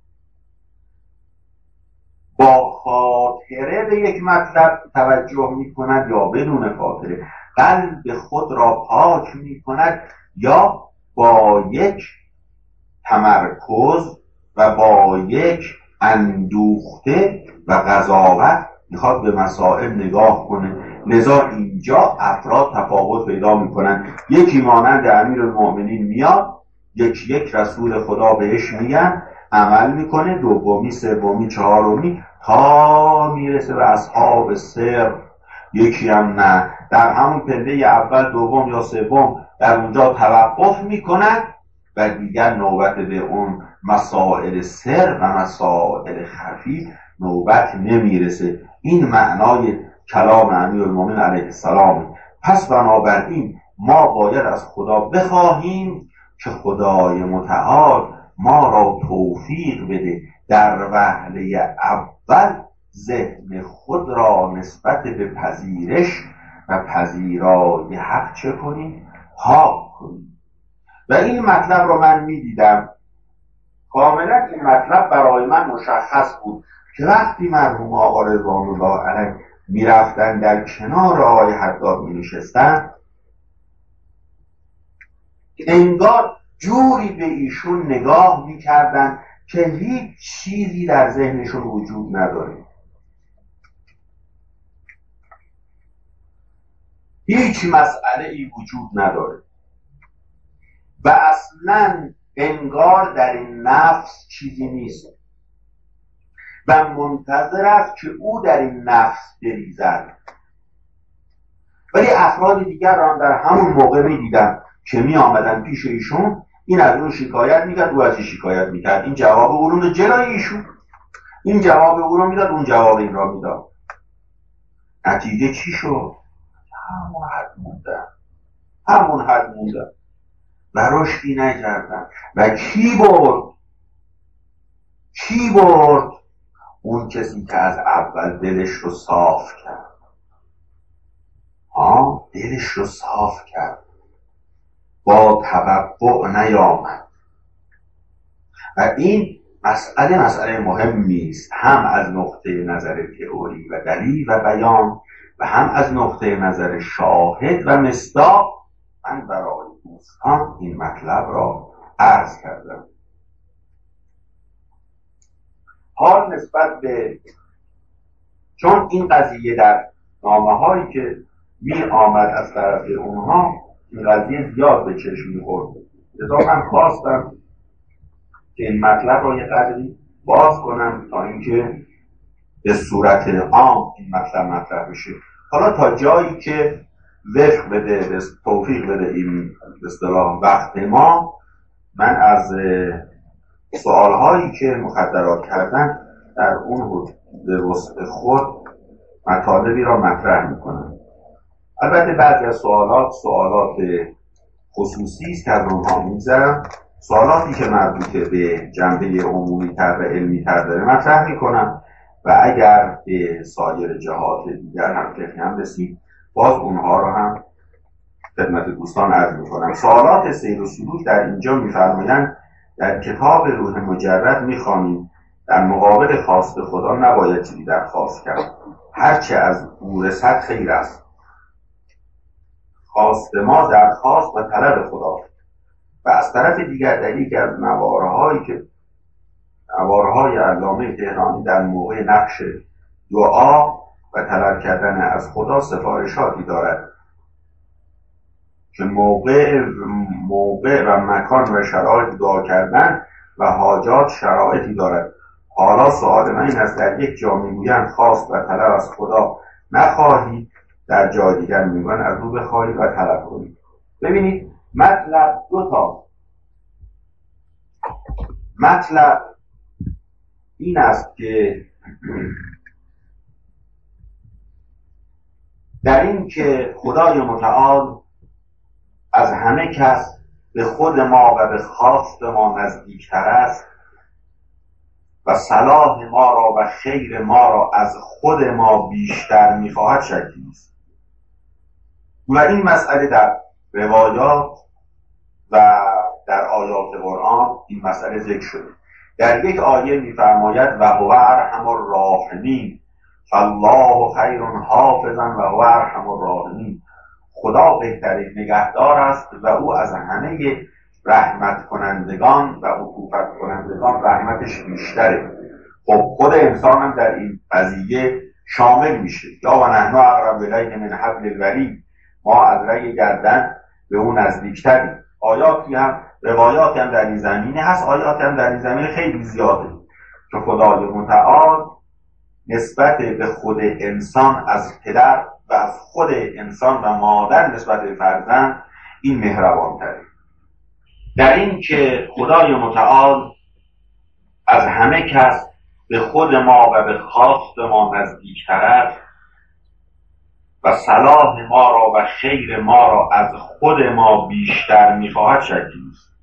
با خاطره به یک مطلب توجه می کند یا بدون خاطره، قلب خود را پاک می کند یا با یک تمرکز و با یک اندوخته و قضاوت میخواد به مسائل نگاه کنه. لذا اینجا افراد تفاوت پیدا میکنن. یکی مانند امیرالمؤمنین میاد، یک رسول خدا بهش میگن، عمل میکنه، دومی، سومی، چهارمی، تا میرسه به اصحاب سر. یکی هم نه، در همون پله اول، دوم یا سوم در اونجا توقف میکنن و دیگر نوبت به اون مسائل سر و مسائل خفی نوبت نمیرسه. این معنای کلام امیرالمومنین علیه السلام. پس بنابراین ما باید از خدا بخواهیم که خدای متعال ما را توفیق بده در وهله اول ذهن خود را نسبت به پذیرش و پذیرای حق چه کنیم؟ پاک کنیم. و این مطلب را من میدیدم کاملا این مطلب برای من مشخص بود که وقتی مرحوم آقا رضوان الله علیه میرفتن در کنار آقای حداد مینشستن، انگار جوری به ایشون نگاه میکردن که هیچ چیزی در ذهنشون وجود نداره، هیچ مسئله ای وجود نداره و اصلا انگار در این نفس چیزی نیست و منتظر است که او در این نفس بریزد. ولی افراد دیگر را در همون موقع میدیدم که می آمدن پیش ایشون، این از اون شکایت میکرد، او از این شکایت میکرد، این جواب او رو جلوی ایشون، این جواب او رو میداد، اون جواب این را میداد. نتیجه چی شد؟ همون حد موندن و رشدی نکردن. و کی برد؟ اون کسی که از اول دلش رو صاف کرد. دلش رو صاف کرد، با توقع نیامد. و این مسئله مهمی است، هم از نقطه نظر تئوری و دلیل و بیان و هم از نقطه نظر شاهد و مصداق. من برای دوستان این مطلب را عرض کردم. حال نسبت به، چون این قضیه در نامه هایی که می آمد از طرف اونها این قضیه زیاد به چشم می خورد، لذا من خواستم که این مطلب را یه قدری باز کنم تا اینکه به صورت عام این مطلب مطرح بشه. حالا تا جایی که وفق بده، توفیق بده این به اصطلاح وقت ما، من از سوالهایی که مخدرات کردن در اون به وسط خود مطالبی را مطرح میکنم. البته بعضی از سوالات خصوصی است که از اونها میگذرم، سوالاتی که مربوط به جنبه عمومی تر و علمی تر داره مطرح میکنم و اگر به سایر جهات دیگر هم فقهی هم رسید باز اونها را هم خدمت دوستان عرض میکنم. سوالات سیر و سلوک در اینجا میفرمایند در کتاب روح مجرد میخوانیم در مقابل خواست خدا نباید چیزی درخواست کرد، هرچه از او رسد خیر است. خواست ما درخواست و طلب خدا. و از طرف دیگر در یکی از نوارهای علامه تهرانی در موقع نقش دعا و طلب کردن از خدا سفارشاتی دارد که موقع و مکان و شرایط دعا کردن و حاجات شرایطی دارد. حالا سوال من این است، در یک جا میگویند خواست و طلب از خدا نخواهی، در جای دیگر میگویند از او بخواهی و طلب کنی. ببینید مطلب دوتا. مطلب این است که در این که خدای متعال از همه کس به خود ما و به خواست ما نزدیکتر است و صلاح ما را و خیر ما را از خود ما بیشتر می‌خواهد شکی است. و این مسئله در روایات و در آیات قرآن این مسئله ذکر شده. در یک آیه می‌فرماید و هو ارحم الراحمین فالله خیر حافظا و هو ارحم الراحمین. خدا بهترین نگهدار است و او از همه رحمت کنندگان و عطوفت کنندگان کنندگان رحمتش بیشتره. خب خود انسان هم در این قضیه شامل میشه. یا و نحن اقرب الیه من حبل الورید، ما از رگ گردن به اون نزدیکتریم. آیاتی هم روایاتی هم در این زمینه هست، آیاتی هم در این زمینه خیلی زیاده که خدای متعال نسبت به خود انسان از پدر و از خود انسان و مادر نسبت به فرزند این مهربان تره. در این که خدای متعال از همه کس به خود ما و به خواست ما نزدیکتر است و صلاح ما را و خیر ما را از خود ما بیشتر می‌خواهد شکی نیست.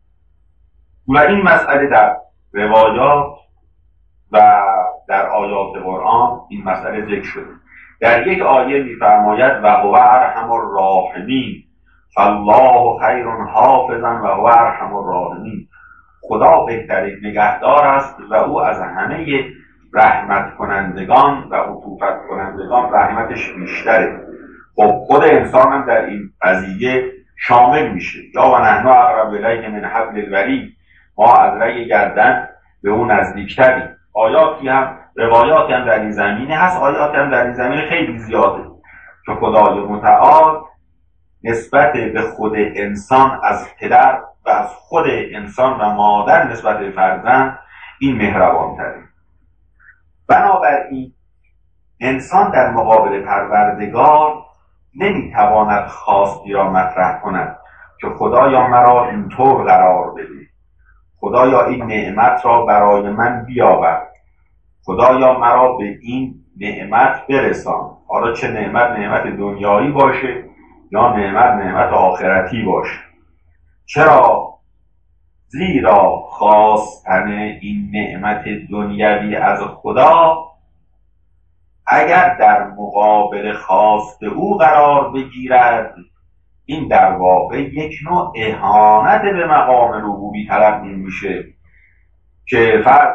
و این مسئله در روایات و در آیات قرآن این مسئله ذکر شده. در یک آیه می‌فرماید و هو ارحم الراحمین فالله خیر حافظا و هو ارحم الراحمین، خدا بهترین نگهدار است و او از همه رحمت کنندگان و عطوفت کنندگان رحمتش بیشتره. خب خود انسان هم در این قضیه شامل میشه. یا و نحن اقرب الیه من حبل الورید، ما از رگ گردن به اون نزدیکتریم. آیاتی هم روایاتی هم در این زمینه هست، آیاتی هم در این زمینه خیلی زیاده که خدای متعال نسبت به خود انسان از پدر و از خود انسان و مادر نسبت به فرزند این مهربان تره. بنابراین انسان در مقابل پروردگار نمیتواند خواستی را مطرح کند که خدایا مرا اینطور قرار بده، خدایا این نعمت را برای من بیاور، خدایا مرا به این نعمت برسان. حالا چه نعمت دنیایی باشه یا نعمت آخرتی باشه. چرا؟ زیرا خواستن این نعمت دنیوی از خدا اگر در مقابل خواست او قرار بگیرد، این در واقع یک نوع اهانت به مقام ربوبی تلقی میشه. که فرض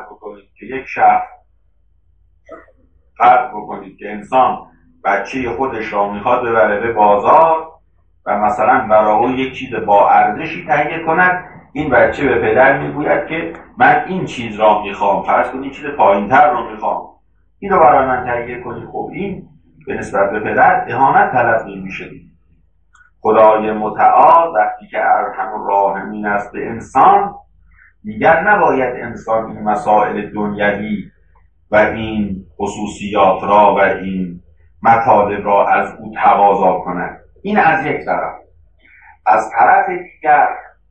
بکنید که انسان بچه خودش را میخواد ببره به بازار و مثلا برای او یک چیز با ارزشی تهیه کند. این بچه به پدر میگوید که من این چیز را میخوام، فرض کنید این چیز پایینتر رو میخوام، این رو برای من تهیه کنید. خب این به نسبت به پدر اهانت تلقی میشه. خدای متعال وقتی که ارحم الراحمین است به انسان، دیگر نباید انسان این مسائل دنیوی و این خصوصیات را و این مطالب را از او تقاضا کند. این از یک طرف. از طرف دیگر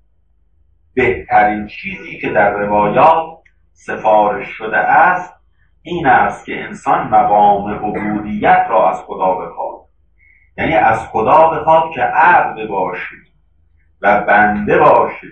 بهترین چیزی که در روایات سفارش شده است این است که انسان مقام عبودیت را از خدا بخواد. یعنی از خدا بخواد که عبد باشه و بنده باشه.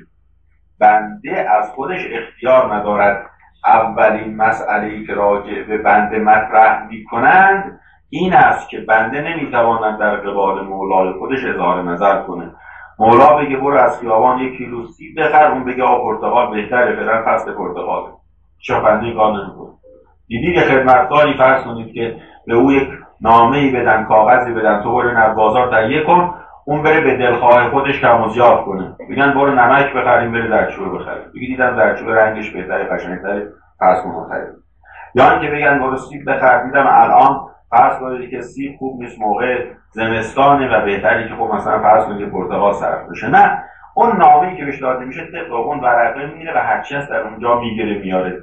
بنده از خودش اختیار ندارد. اولین مسئله‌ای که راجع به بنده مطرح می‌کنند این است که بنده نمی‌تواند در قبال مولای خودش اظهار نظر کنه. مولا بگه برو از خیابان 1 کیلو سیب بخر، اون بگه پرتقال بهتره، فعلا فصل پرتقاله. چه بنده کار نمی‌کنه. دیدی که خدمتکاری فرض کنید که به او یک نامه‌ای بدن، کاغذی بدن، تو برو از بازار تهیه کن، اون بره به دلخواه خودش کم و زیاد کنه. بگن برو نمک بخریم، بره زردچوبه بخریم. بگی دیدم زردچوبه رنگش بهتره، قشنگ‌تره، فرض کن خرید. یا اینکه بگن برو سیب بخر، دیدم الان فرض کنید که سیب خوب نیست، موقع زمستانه و بهتره که خب مثلا فرض کنید پرتقال صرف بشه. نه، اون نامه‌ای که بهش داده میشه طبق اون ورقه میره و هر چی هست در اونجا میگیره میاره.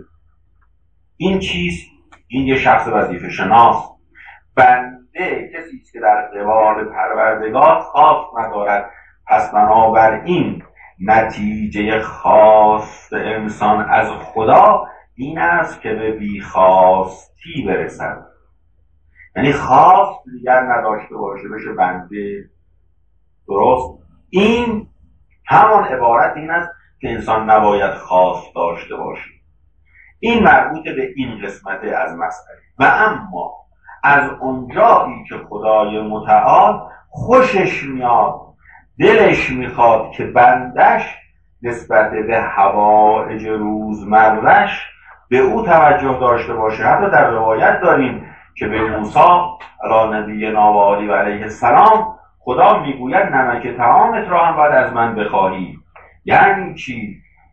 این چیز، این یه شخص وظیفه شناس. بنده کسی است که در قبال پروردگار خواست ندارد. پس بنابراین نتیجه خواست انسان از خدا این است که به بیخواستی برسد. یعنی خواست دیگر نداشته باشه، بشه بنده. درست؟ این همان عبارت این است که انسان نباید خواست داشته باشه. این مربوط به این قسمت از مسئله. و اما از اونجایی که خدای متعال خوشش میاد، دلش میخواد که بندش نسبت به حوائج روزمرش به او توجه داشته باشه. حتی در روایت داریم که به موسی علی نبینا و آله و علیه السلام خدا میگوید نمک طعامت را هم باید از من بخواهی. یعنی چی؟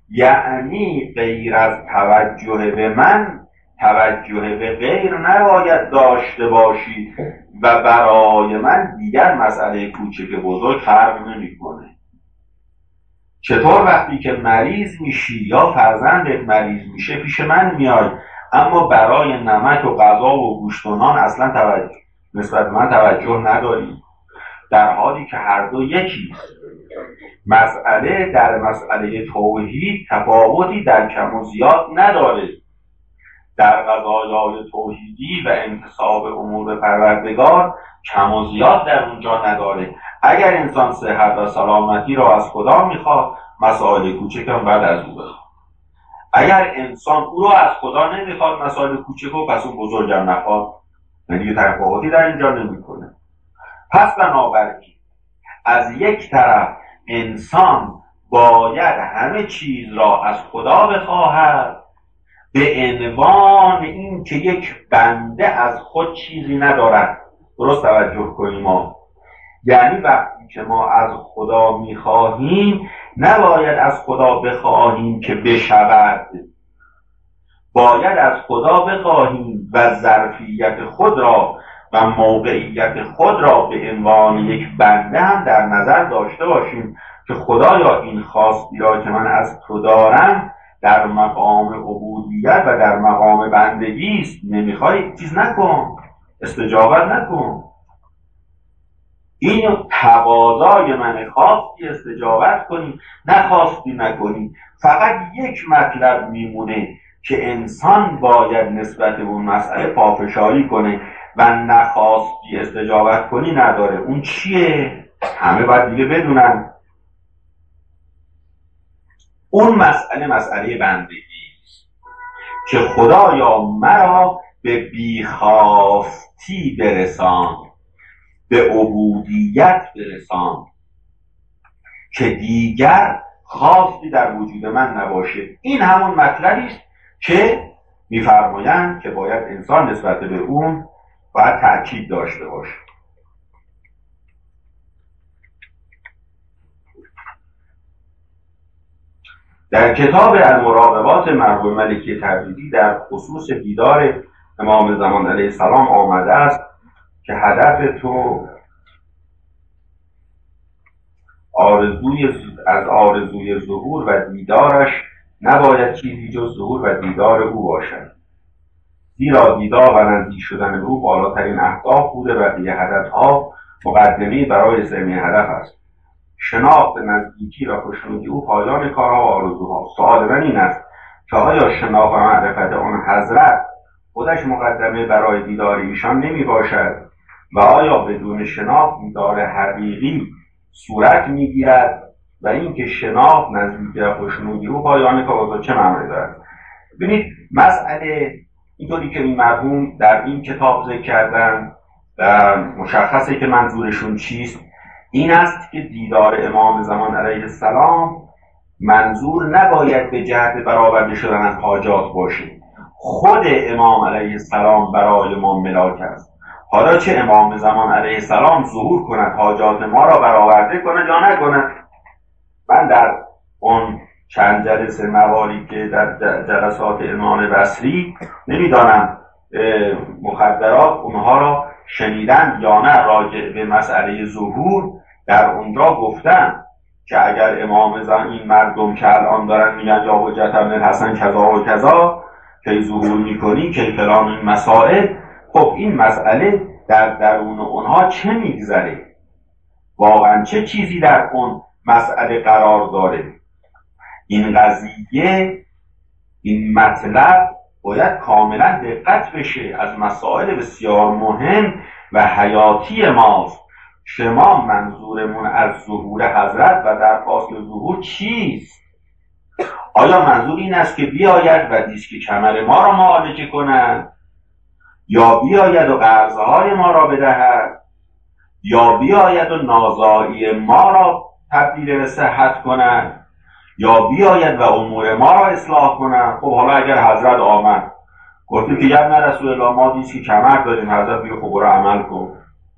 یعنی غیر از توجه به من توجه به غیر نباید داشته باشی و برای من دیگر مسئله کوچک بزرگ فرق نمی‌کنه. چطور وقتی که مریض میشی یا فرزندت مریض میشه پیش من میای، اما برای نمک و غذا و گوشت و نان اصلا نسبت به من توجه نداری، در حالی که هر دو یکیست. مسئله در مسئله توحید تفاوتی در کم و زیاد نداره. در قضایای توحیدی و انتصاب امور پروردگار کم و زیاد در اونجا نداره. اگر انسان صحت و سلامتی را از خدا میخواد، مسائل کوچک هم بعد از او بخواد. اگر انسان او را از خدا نمیخواد، مسائل کوچک و پس اون بزرگم نخواد، دیگه تفاوتی در اینجا نمیکنه. پس بنابراین از یک طرف انسان باید همه چیز را از خدا بخواهد به عنوان این که یک بنده از خود چیزی ندارد. درست توجه کنیم ما، یعنی وقتی که ما از خدا میخواهیم نباید از خدا بخواهیم که بشود، باید از خدا بخواهیم و ظرفیت خود را و موقعیت خود را به عنوان یک بنده هم در نظر داشته باشیم که خدایا این خواستی را که من از تو دارم در مقام عبودیت و در مقام بندگی است، نمیخوای چیز نکن، استجابت نکن. این تقاضای من، خواستی استجابت کنی، نخواستی نکنی. فقط یک مطلب میمونه که انسان باید نسبت به اون مسئله پافشاری کنه و نخواستی استجابت کنی نداره. اون چیه؟ همه باید دیگه بدونن. اون مسئله بندگی است که خدایا مرا به بیخواستی برسان، به عبودیت برسان که دیگر خواستی در وجود من نباشه. این همون مطلبی است که میفرمایند که باید انسان نسبت به اون باید تأکید داشته باشه. در کتاب المراقبات مرحوم ملکی تبریزی در خصوص دیدار امام زمان علیه السلام آمده است که هدف تو از آرزوی ظهور و دیدارش نباید چیزی جز ظهور و دیدار او باشد، زیرا دیدار و نزدیک شدن او بالاترین اهداف بوده و بقیه هدفها مقدمی برای سمی هدف است. شناخت نزدیکی و خوشنودی او پایان کارها و آرزوها. سؤال من این است که آیا شناخت و معرفت آن حضرت خودش مقدمه برای دیدار ایشان نمی باشد و آیا بدون شناخت دیدار حقیقی صورت می گیرد و اینکه شناخت نزدیکی و خوشنودی او پایان کارها چه معنی دارد؟ ببینید مسئله اینطوری که این مرحوم در این کتاب ذکر کردن مشخصه که منظورشون چیست. این است که دیدار امام زمان علیه السلام منظور نباید به جهت برآورده شدن از حاجات باشه. خود امام علیه السلام برای ما ملاک است. حالا چه امام زمان علیه السلام ظهور کند حاجات ما را برآورده کند یا نکند. من در اون چند جلسه مواردی که در جلسات امام بصری نمیدانم مخدرات اونها را شنیدن یا نه، راجع به مسئله ظهور در اونجا گفتن که اگر امام زمان این مردم که الان دارن میگن یا حجت ابن الحسن کذا و کذا که ظهور میکنی که فلان این مسائل، خب این مسئله در درون اونها چه میگذره، واقعا چه چیزی در اون مسئله قرار داره. این قضیه، این مطلب باید کاملا دقت بشه. از مسائل بسیار مهم و حیاتی ماست. شما منظورمون از ظهور حضرت و درخواست ظهور چیست؟ آیا منظور این است که بیاید و دیسک کمر ما را معالجه کند، یا بیاید و قرضهای ما را بدهد، یا بیاید و نازایی ما را تبدیل به صحت کند، یا بیاید و امور ما را اصلاح کند؟ خب حالا اگر حضرت آمد گفتیم که یبن رسول الله ما دیسک کمر داریم، حضرت بگه خب برو عمل کن،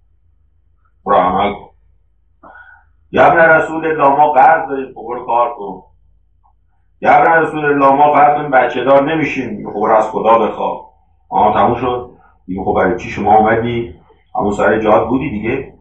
برو عمل کن. یبن رسول الله ما قرض داریم، خب برو کار کن. یا رسول الله ما فرض کنیم بچه دار نمیشیم، خب از خدا بخواه. تموم شد دیگه. خب برای چی شما اومدی همون سر جهاد بودی دیگه؟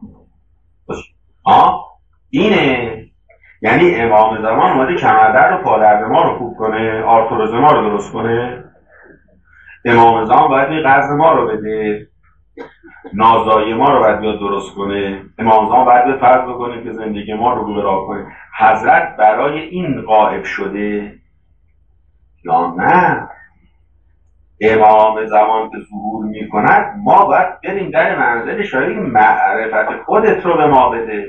اینه. یعنی امام زمان اومده کمردرد و پادرد ما رو خوب کنه، آرتروز ما رو درست کنه. امام زمان باید قرض ما رو بده، نازایی ما رو باید بیاد درست کنه. امام زمان باید فرض بکنه که زندگی ما رو به راه کنه. حضرت برای این غائب شده یا نه؟ امام زمان که ظهور می کند ما باید بریم در منزل شاید معرفت خودت رو به ما بده،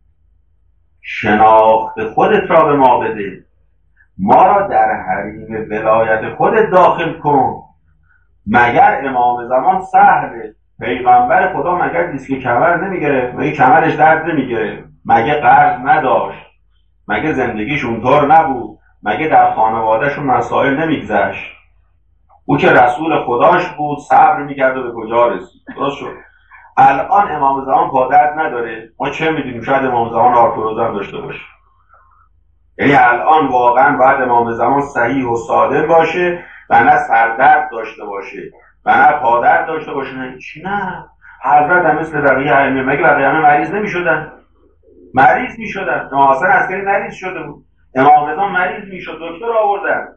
شناخت خودت را به ما بده، ما را در حریم ولایت خودت داخل کن. مگر امام زمان سهله؟ پیغمبر خدا مگر دیسک کمر نمیگرفت؟ مگه کمرش درد نمیگرفت؟ مگه قرض نداشت؟ مگه زندگیش اونطور نبود؟ مگه در خانوادهشون مسائل نمیگذشت؟ او که رسول خداش بود صبر میکرد و به کجا رسید. درست شد. الان امام زمان پادرد نداره، ما چه میدونیم؟ شاید امام زمان آرتروز هم داشته باشه. یعنی الان واقعا باید امام زمان صحیح و سالم باشه و نه سردرد داشته باشه و نه پادرد داشته باشه. نه چی؟ نه. حضرت هم مثل بقیه ائمه، مگه بقیه همه مریض نمیشدن؟ مریض میشدن. امام حسن عسکری مریض شده بود، امام رضا مریض میشد، دکتر آوردن.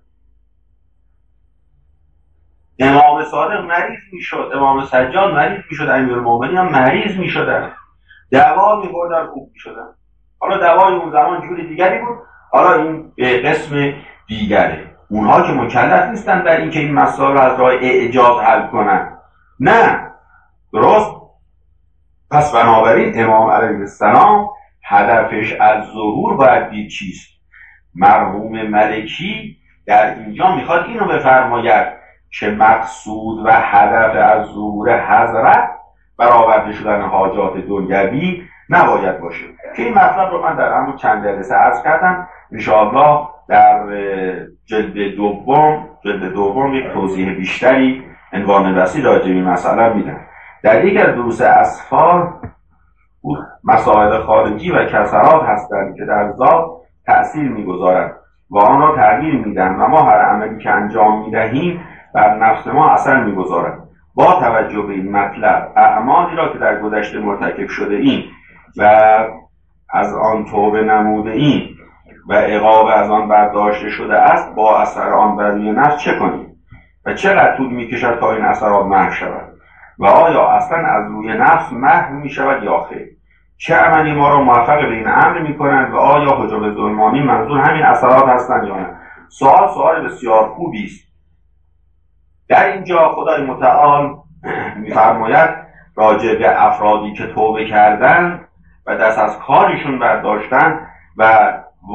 امام صادق مریض میشد، امام سجاد مریض میشد، امیرالمومنین هم مریض میشدن، دوا میبردن خوب میشدن. حالا دوای اون زمان جور دیگری بود، حالا این قسم دیگره. اونها که مکلف نیستن در این که این مسائل از راه اعجاز حل کنن. نه. درست. پس بنابراین امام علیه السلام هدفش از ظهور باید دید چیست. مرحوم ملکی در اینجا میخواد اینو بفرماید که مقصود و هدف از ظهور حضرت برآورده شدن حاجات دنیوی نباید باشه. که این مطلب رو من در همون چند جلسه عرض کردم. انشاءالله در جلد دوم یک توضیح بیشتری عنوان وسیع راجع به این مسئله میدم. در یک از دروس اسفار مسائل خارجی و کسرات هستند که در ذات تأثیر میگذارند و آن را تغییر میدن و ما هر عملی که انجام میدهیم بر نفس ما اثر میگذارد. با توجه به این مطلب اعمالی را که در گذشته مرتکب شده ایم و از آن توبه نموده ایم و عقاب از آن برداشته شده است، با اثر آن بر روی نفس چه کنیم و چقدر طول میکشد تا این اثرات محو شود و آیا اصلا از روی نفس محو میشود یا خیر؟ چه عملی ما را موفق به این امر میکنند و آیا حجاب ظلمانی منظور همین اثرات هستند یا نه؟ سوال بسیار خوبی است. در اینجا خدای متعال میفرماید راجع به افرادی که توبه کردن و دست از کارشون برداشتن و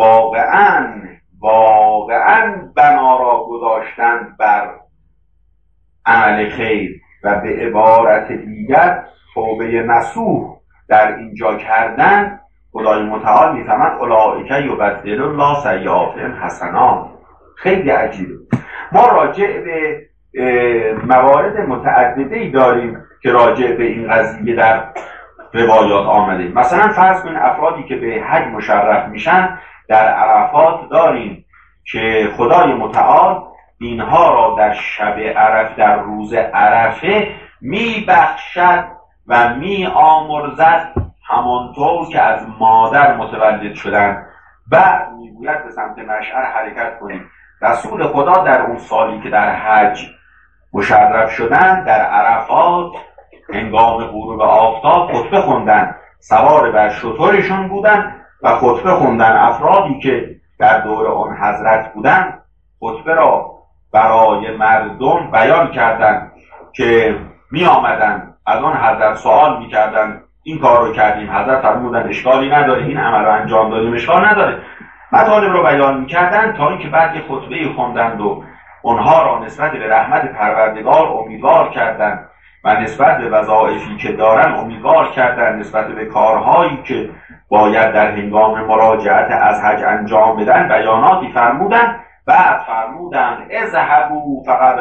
واقعاً بنا را گذاشتن بر عمل خیر و به عبارت دیگر توبه نصوح در اینجا کردن، خدای متعال میفرماید اولئک یبدل الله سیئاتهم حسنات. خیلی عجیبه. ما راجع به موارد متعددی داریم که راجع به این قضیه در روایات آمده. مثلا فرض کنید افرادی که به حج مشرف میشن در عرفات داریم که خدای متعال اینها را در شب عرفه، در روز عرفه میبخشد و میآمرزد همانطور که از مادر متولد شدن. بعد میگوید به سمت مشعر حرکت کنید. رسول خدا در اون سالی که در حج مشرف شدن در عرفات هنگام غروب آفتاب خطبه خوندن، سوار بر شترشون بودن و خطبه خوندن. افرادی که در دور آن حضرت بودن خطبه را برای مردم بیان کردند که می آمدن از آن حضرت سوال می کردن این کار رو کردیم، حضرت فرمودن اشکالی نداره، این عمل رو انجام دادیم اشکال نداره. مطالب رو بیان می کردن تا اینکه بعد خطبه خوندند و اونها را نسبت به رحمت پروردگار امیدوار کردند و نسبت به وظایفی که دارن امیدوار کردند، نسبت به کارهایی که باید در هنگام مراجعت از حج انجام بدن بیاناتی فرمودند. بعد فرمودند اذهبوا فقد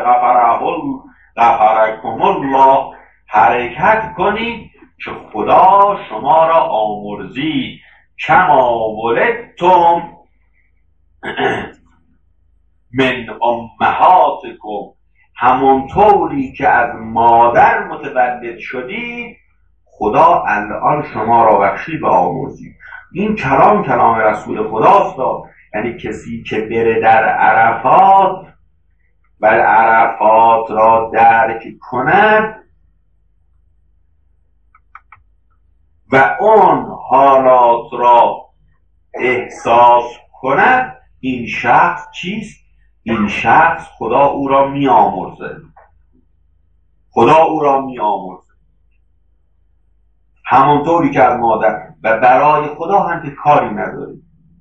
غفرکم الله، حرکت کنید که خدا شما را آمرزید. کما ولدتم من امهاتکم، همونطوری که از مادر متولد شدید خدا الان شما را بخشید و آمرزید. این کلام رسول خداست. یعنی کسی که بره در عرفات و عرفات را درک کند و اون حالات را احساس کند، این شخص چیست؟ این شخص خدا او را می آمرزه. خدا او را می آمرزه همونطوری که از مادر، و برای خدا هم که کاری نداری.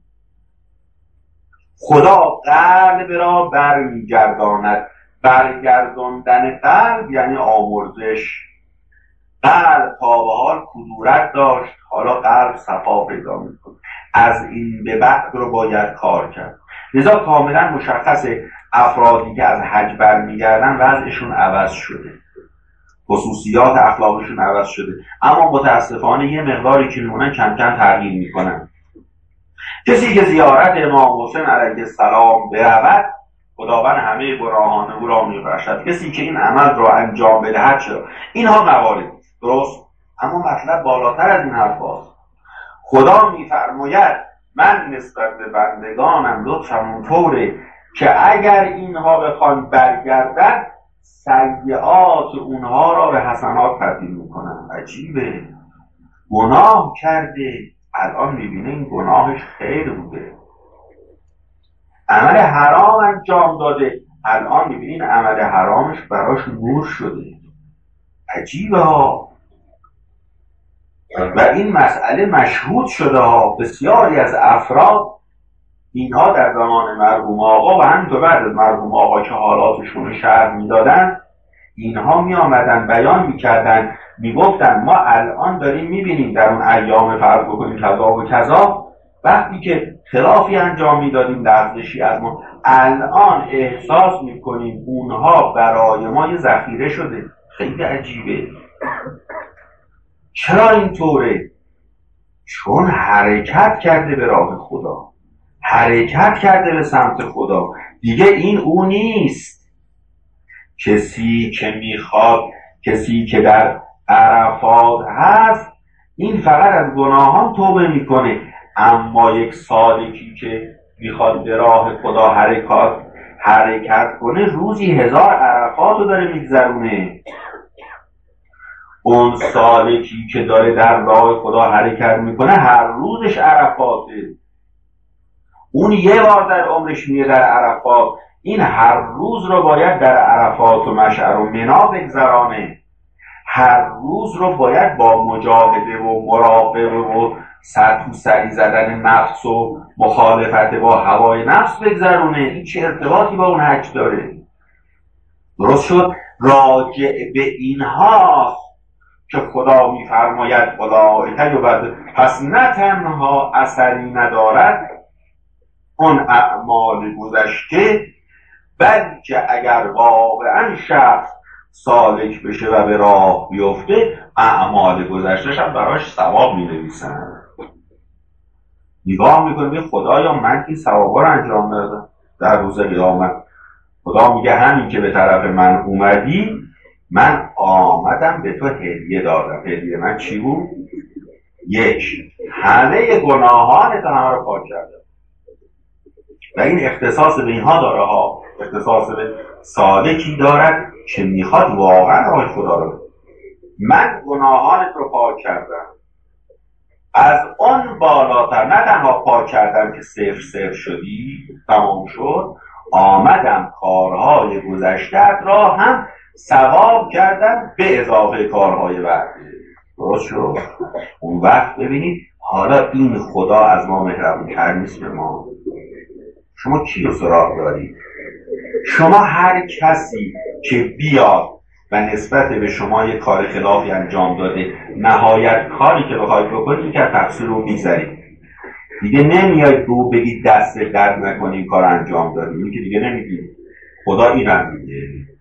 خدا قلب را برمیگرداند. برگرداندن قلب یعنی آمرزش. قلب تا به حال کدورت داشت، حالا قلب صفا پیدا میکنه. از این به بعد رو باید کار کرد. لذا کاملا مشخصه افرادی که از حج برمیگردن وضعشون عوض شده، خصوصیات اخلاقشون عوض شده، اما متاسفانه یه مقداری که میمونن کم کم تغییر میکنن. کسی که زیارت امام حسین علیه السلام برود خداوند همه گناهان او را میبخشد. کسی که این عمل را انجام بدهد چرا؟ اینها موارد درست، اما مطلب بالاتر از این حرف هاست. خدا میفرماید من نسبت به بندگانم لطفم اونطوره که اگر اینها بخوان برگردن سیئات اونها را به حسنات تبدیل میکنن. عجیبه، گناه کرده الان میبینه این گناهش خیر بوده، عمل حرام انجام داده الان میبینه این عمل حرامش براش نور شده. عجیبه ها. و این مسئله مشهود شده ها. بسیاری از افراد اینها در زمان مرحوم آقا و همینطور بعد از مرحوم آقا که حالاتشون رو شرح میدادن، اینها می آمدن بیان میکردن، میگفتن ما الان داریم میبینیم در اون ایام فرض بکنیم کذا و کذا، وقتی که خلافی انجام میدادیم لغزشی از ما، الان احساس میکنیم اونها برای ما یه ذخیره شده. خیلی عجیبه. چرا اینطوره؟ چون حرکت کرده به راه خدا، حرکت کرده به سمت خدا. دیگه این او نیست. کسی که میخواد، کسی که در عرفات هست، این فقط از گناهان توبه میکنه، اما یک سالکی که میخواد به راه خدا حرکت کنه روزی 1000 عرفات رو داره میگذرونه. اون سالکی که داره در راه خدا حرکت میکنه هر روزش عرفاته. اون یه بار در عمرش میره در عرفات، این هر روز رو باید در عرفات و مشعر و منا بگذرانه. هر روز رو باید با مجاهده و مراقبه و سر تو سری زدن نفس و مخالفت با هوای نفس بگذرونه. این چه ارتباطی با اون حج داره؟ درست شد؟ راجع به اینها که خدا میفرماید اولئک یبدل، پس نه تنها اثری ندارد اون اعمال گذشته، بلکه اگر واقعا شخص سالک بشه و به راه بیفته اعمال گذشتهش هم براش ثواب می نویسن. نگاه میکنه خدایا من این ثوابا رو انجام دادم در روز قیامت. خدا میگه همین که به طرف من اومدی من آمدم به تو هدیه دادم. هدیه من چی بود؟ یک، همه گناهان تو همه رو پاک کردم. و این اختصاص به اینها داره ها، اختصاص به سالکی دارد که میخواد واقعا راه خدا رو. من گناهانت رو پاک کردم، از اون بالاتر نه تنها پاک کردم که صفر شدی تمام شد، آمدم کارهای گذشتت را هم ثواب کردم به اضافه کارهای بعدی. درست شد؟ اون وقت ببینید حالا این خدا از ما مهربون‌تر نیست به ما. شما کی رو سراغ دارید؟ شما هر کسی که بیاد و نسبت به شما یک کار خلافی انجام داده، نهایت کاری که بخواید بکنید که تقصیر رو میگذارید. دیگه نمیاید دو بگید دست درد نکنید کار انجام دادید. این که دیگه نمیگید. خدا این هم میگه،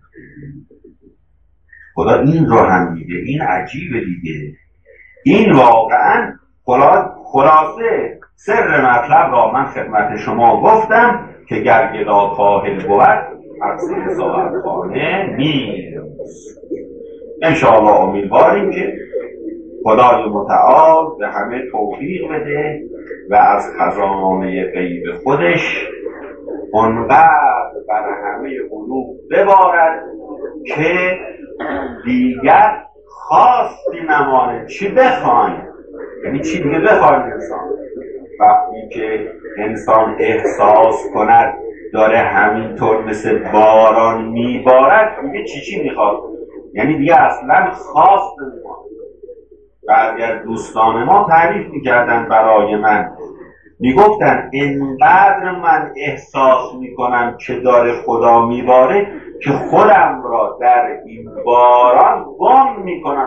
خدا این رو هم میگه. این عجیبه دیگه. این واقعا خلاصه سر مطلب را من خدمت شما گفتم. که گرگدا کاهل بود تقصیر ساعتخانه نیست. انشاءالله امیدواریم که خدای متعال به همه توفیق بده و از خزانه غیب خودش اونقدر بر همه قلوب ببارد که دیگر خواستی نمانه. چی بخواین؟ یعنی چی دیگه بخواین انسان؟ وقتی که انسان احساس کند داره همینطور مثل باران میبارد دیگه چی میخواد؟ یعنی دیگه اصلا خواست نمیخواد. بعضی از دوستان ما تعریف میکردن برای من، میگفتن اینقدر من احساس میکنم که داره خدا میباره که خودم را در این باران گم میکنم،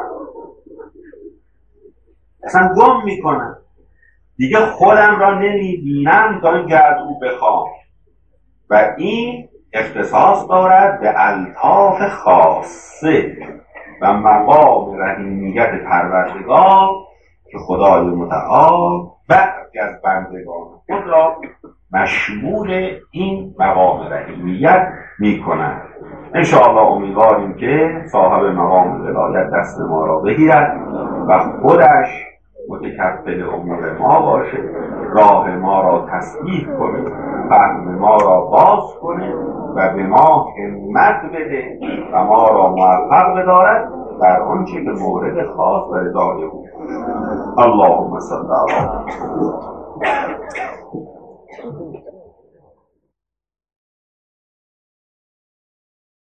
اصلا گم میکنم، دیگه خودم را نمیبینم تا اینکه از او بخوام. و این اختصاص دارد به الطاف خاصه و مقام رحیمیت پروردگار که خدای متعال بعضی از بندگان خود را مشمول این مقام رحیمیت می کند. انشاءالله امیدواریم که صاحب مقام ولایت دست ما را بگیرد و خودش متکفل امور ما باشه، راه ما را تصدیق کنه، فهم ما را باز کنه و به ما همت بده و ما را موفق بدارد در آنچه به مورد خاص و رضای او. اللهم صل علی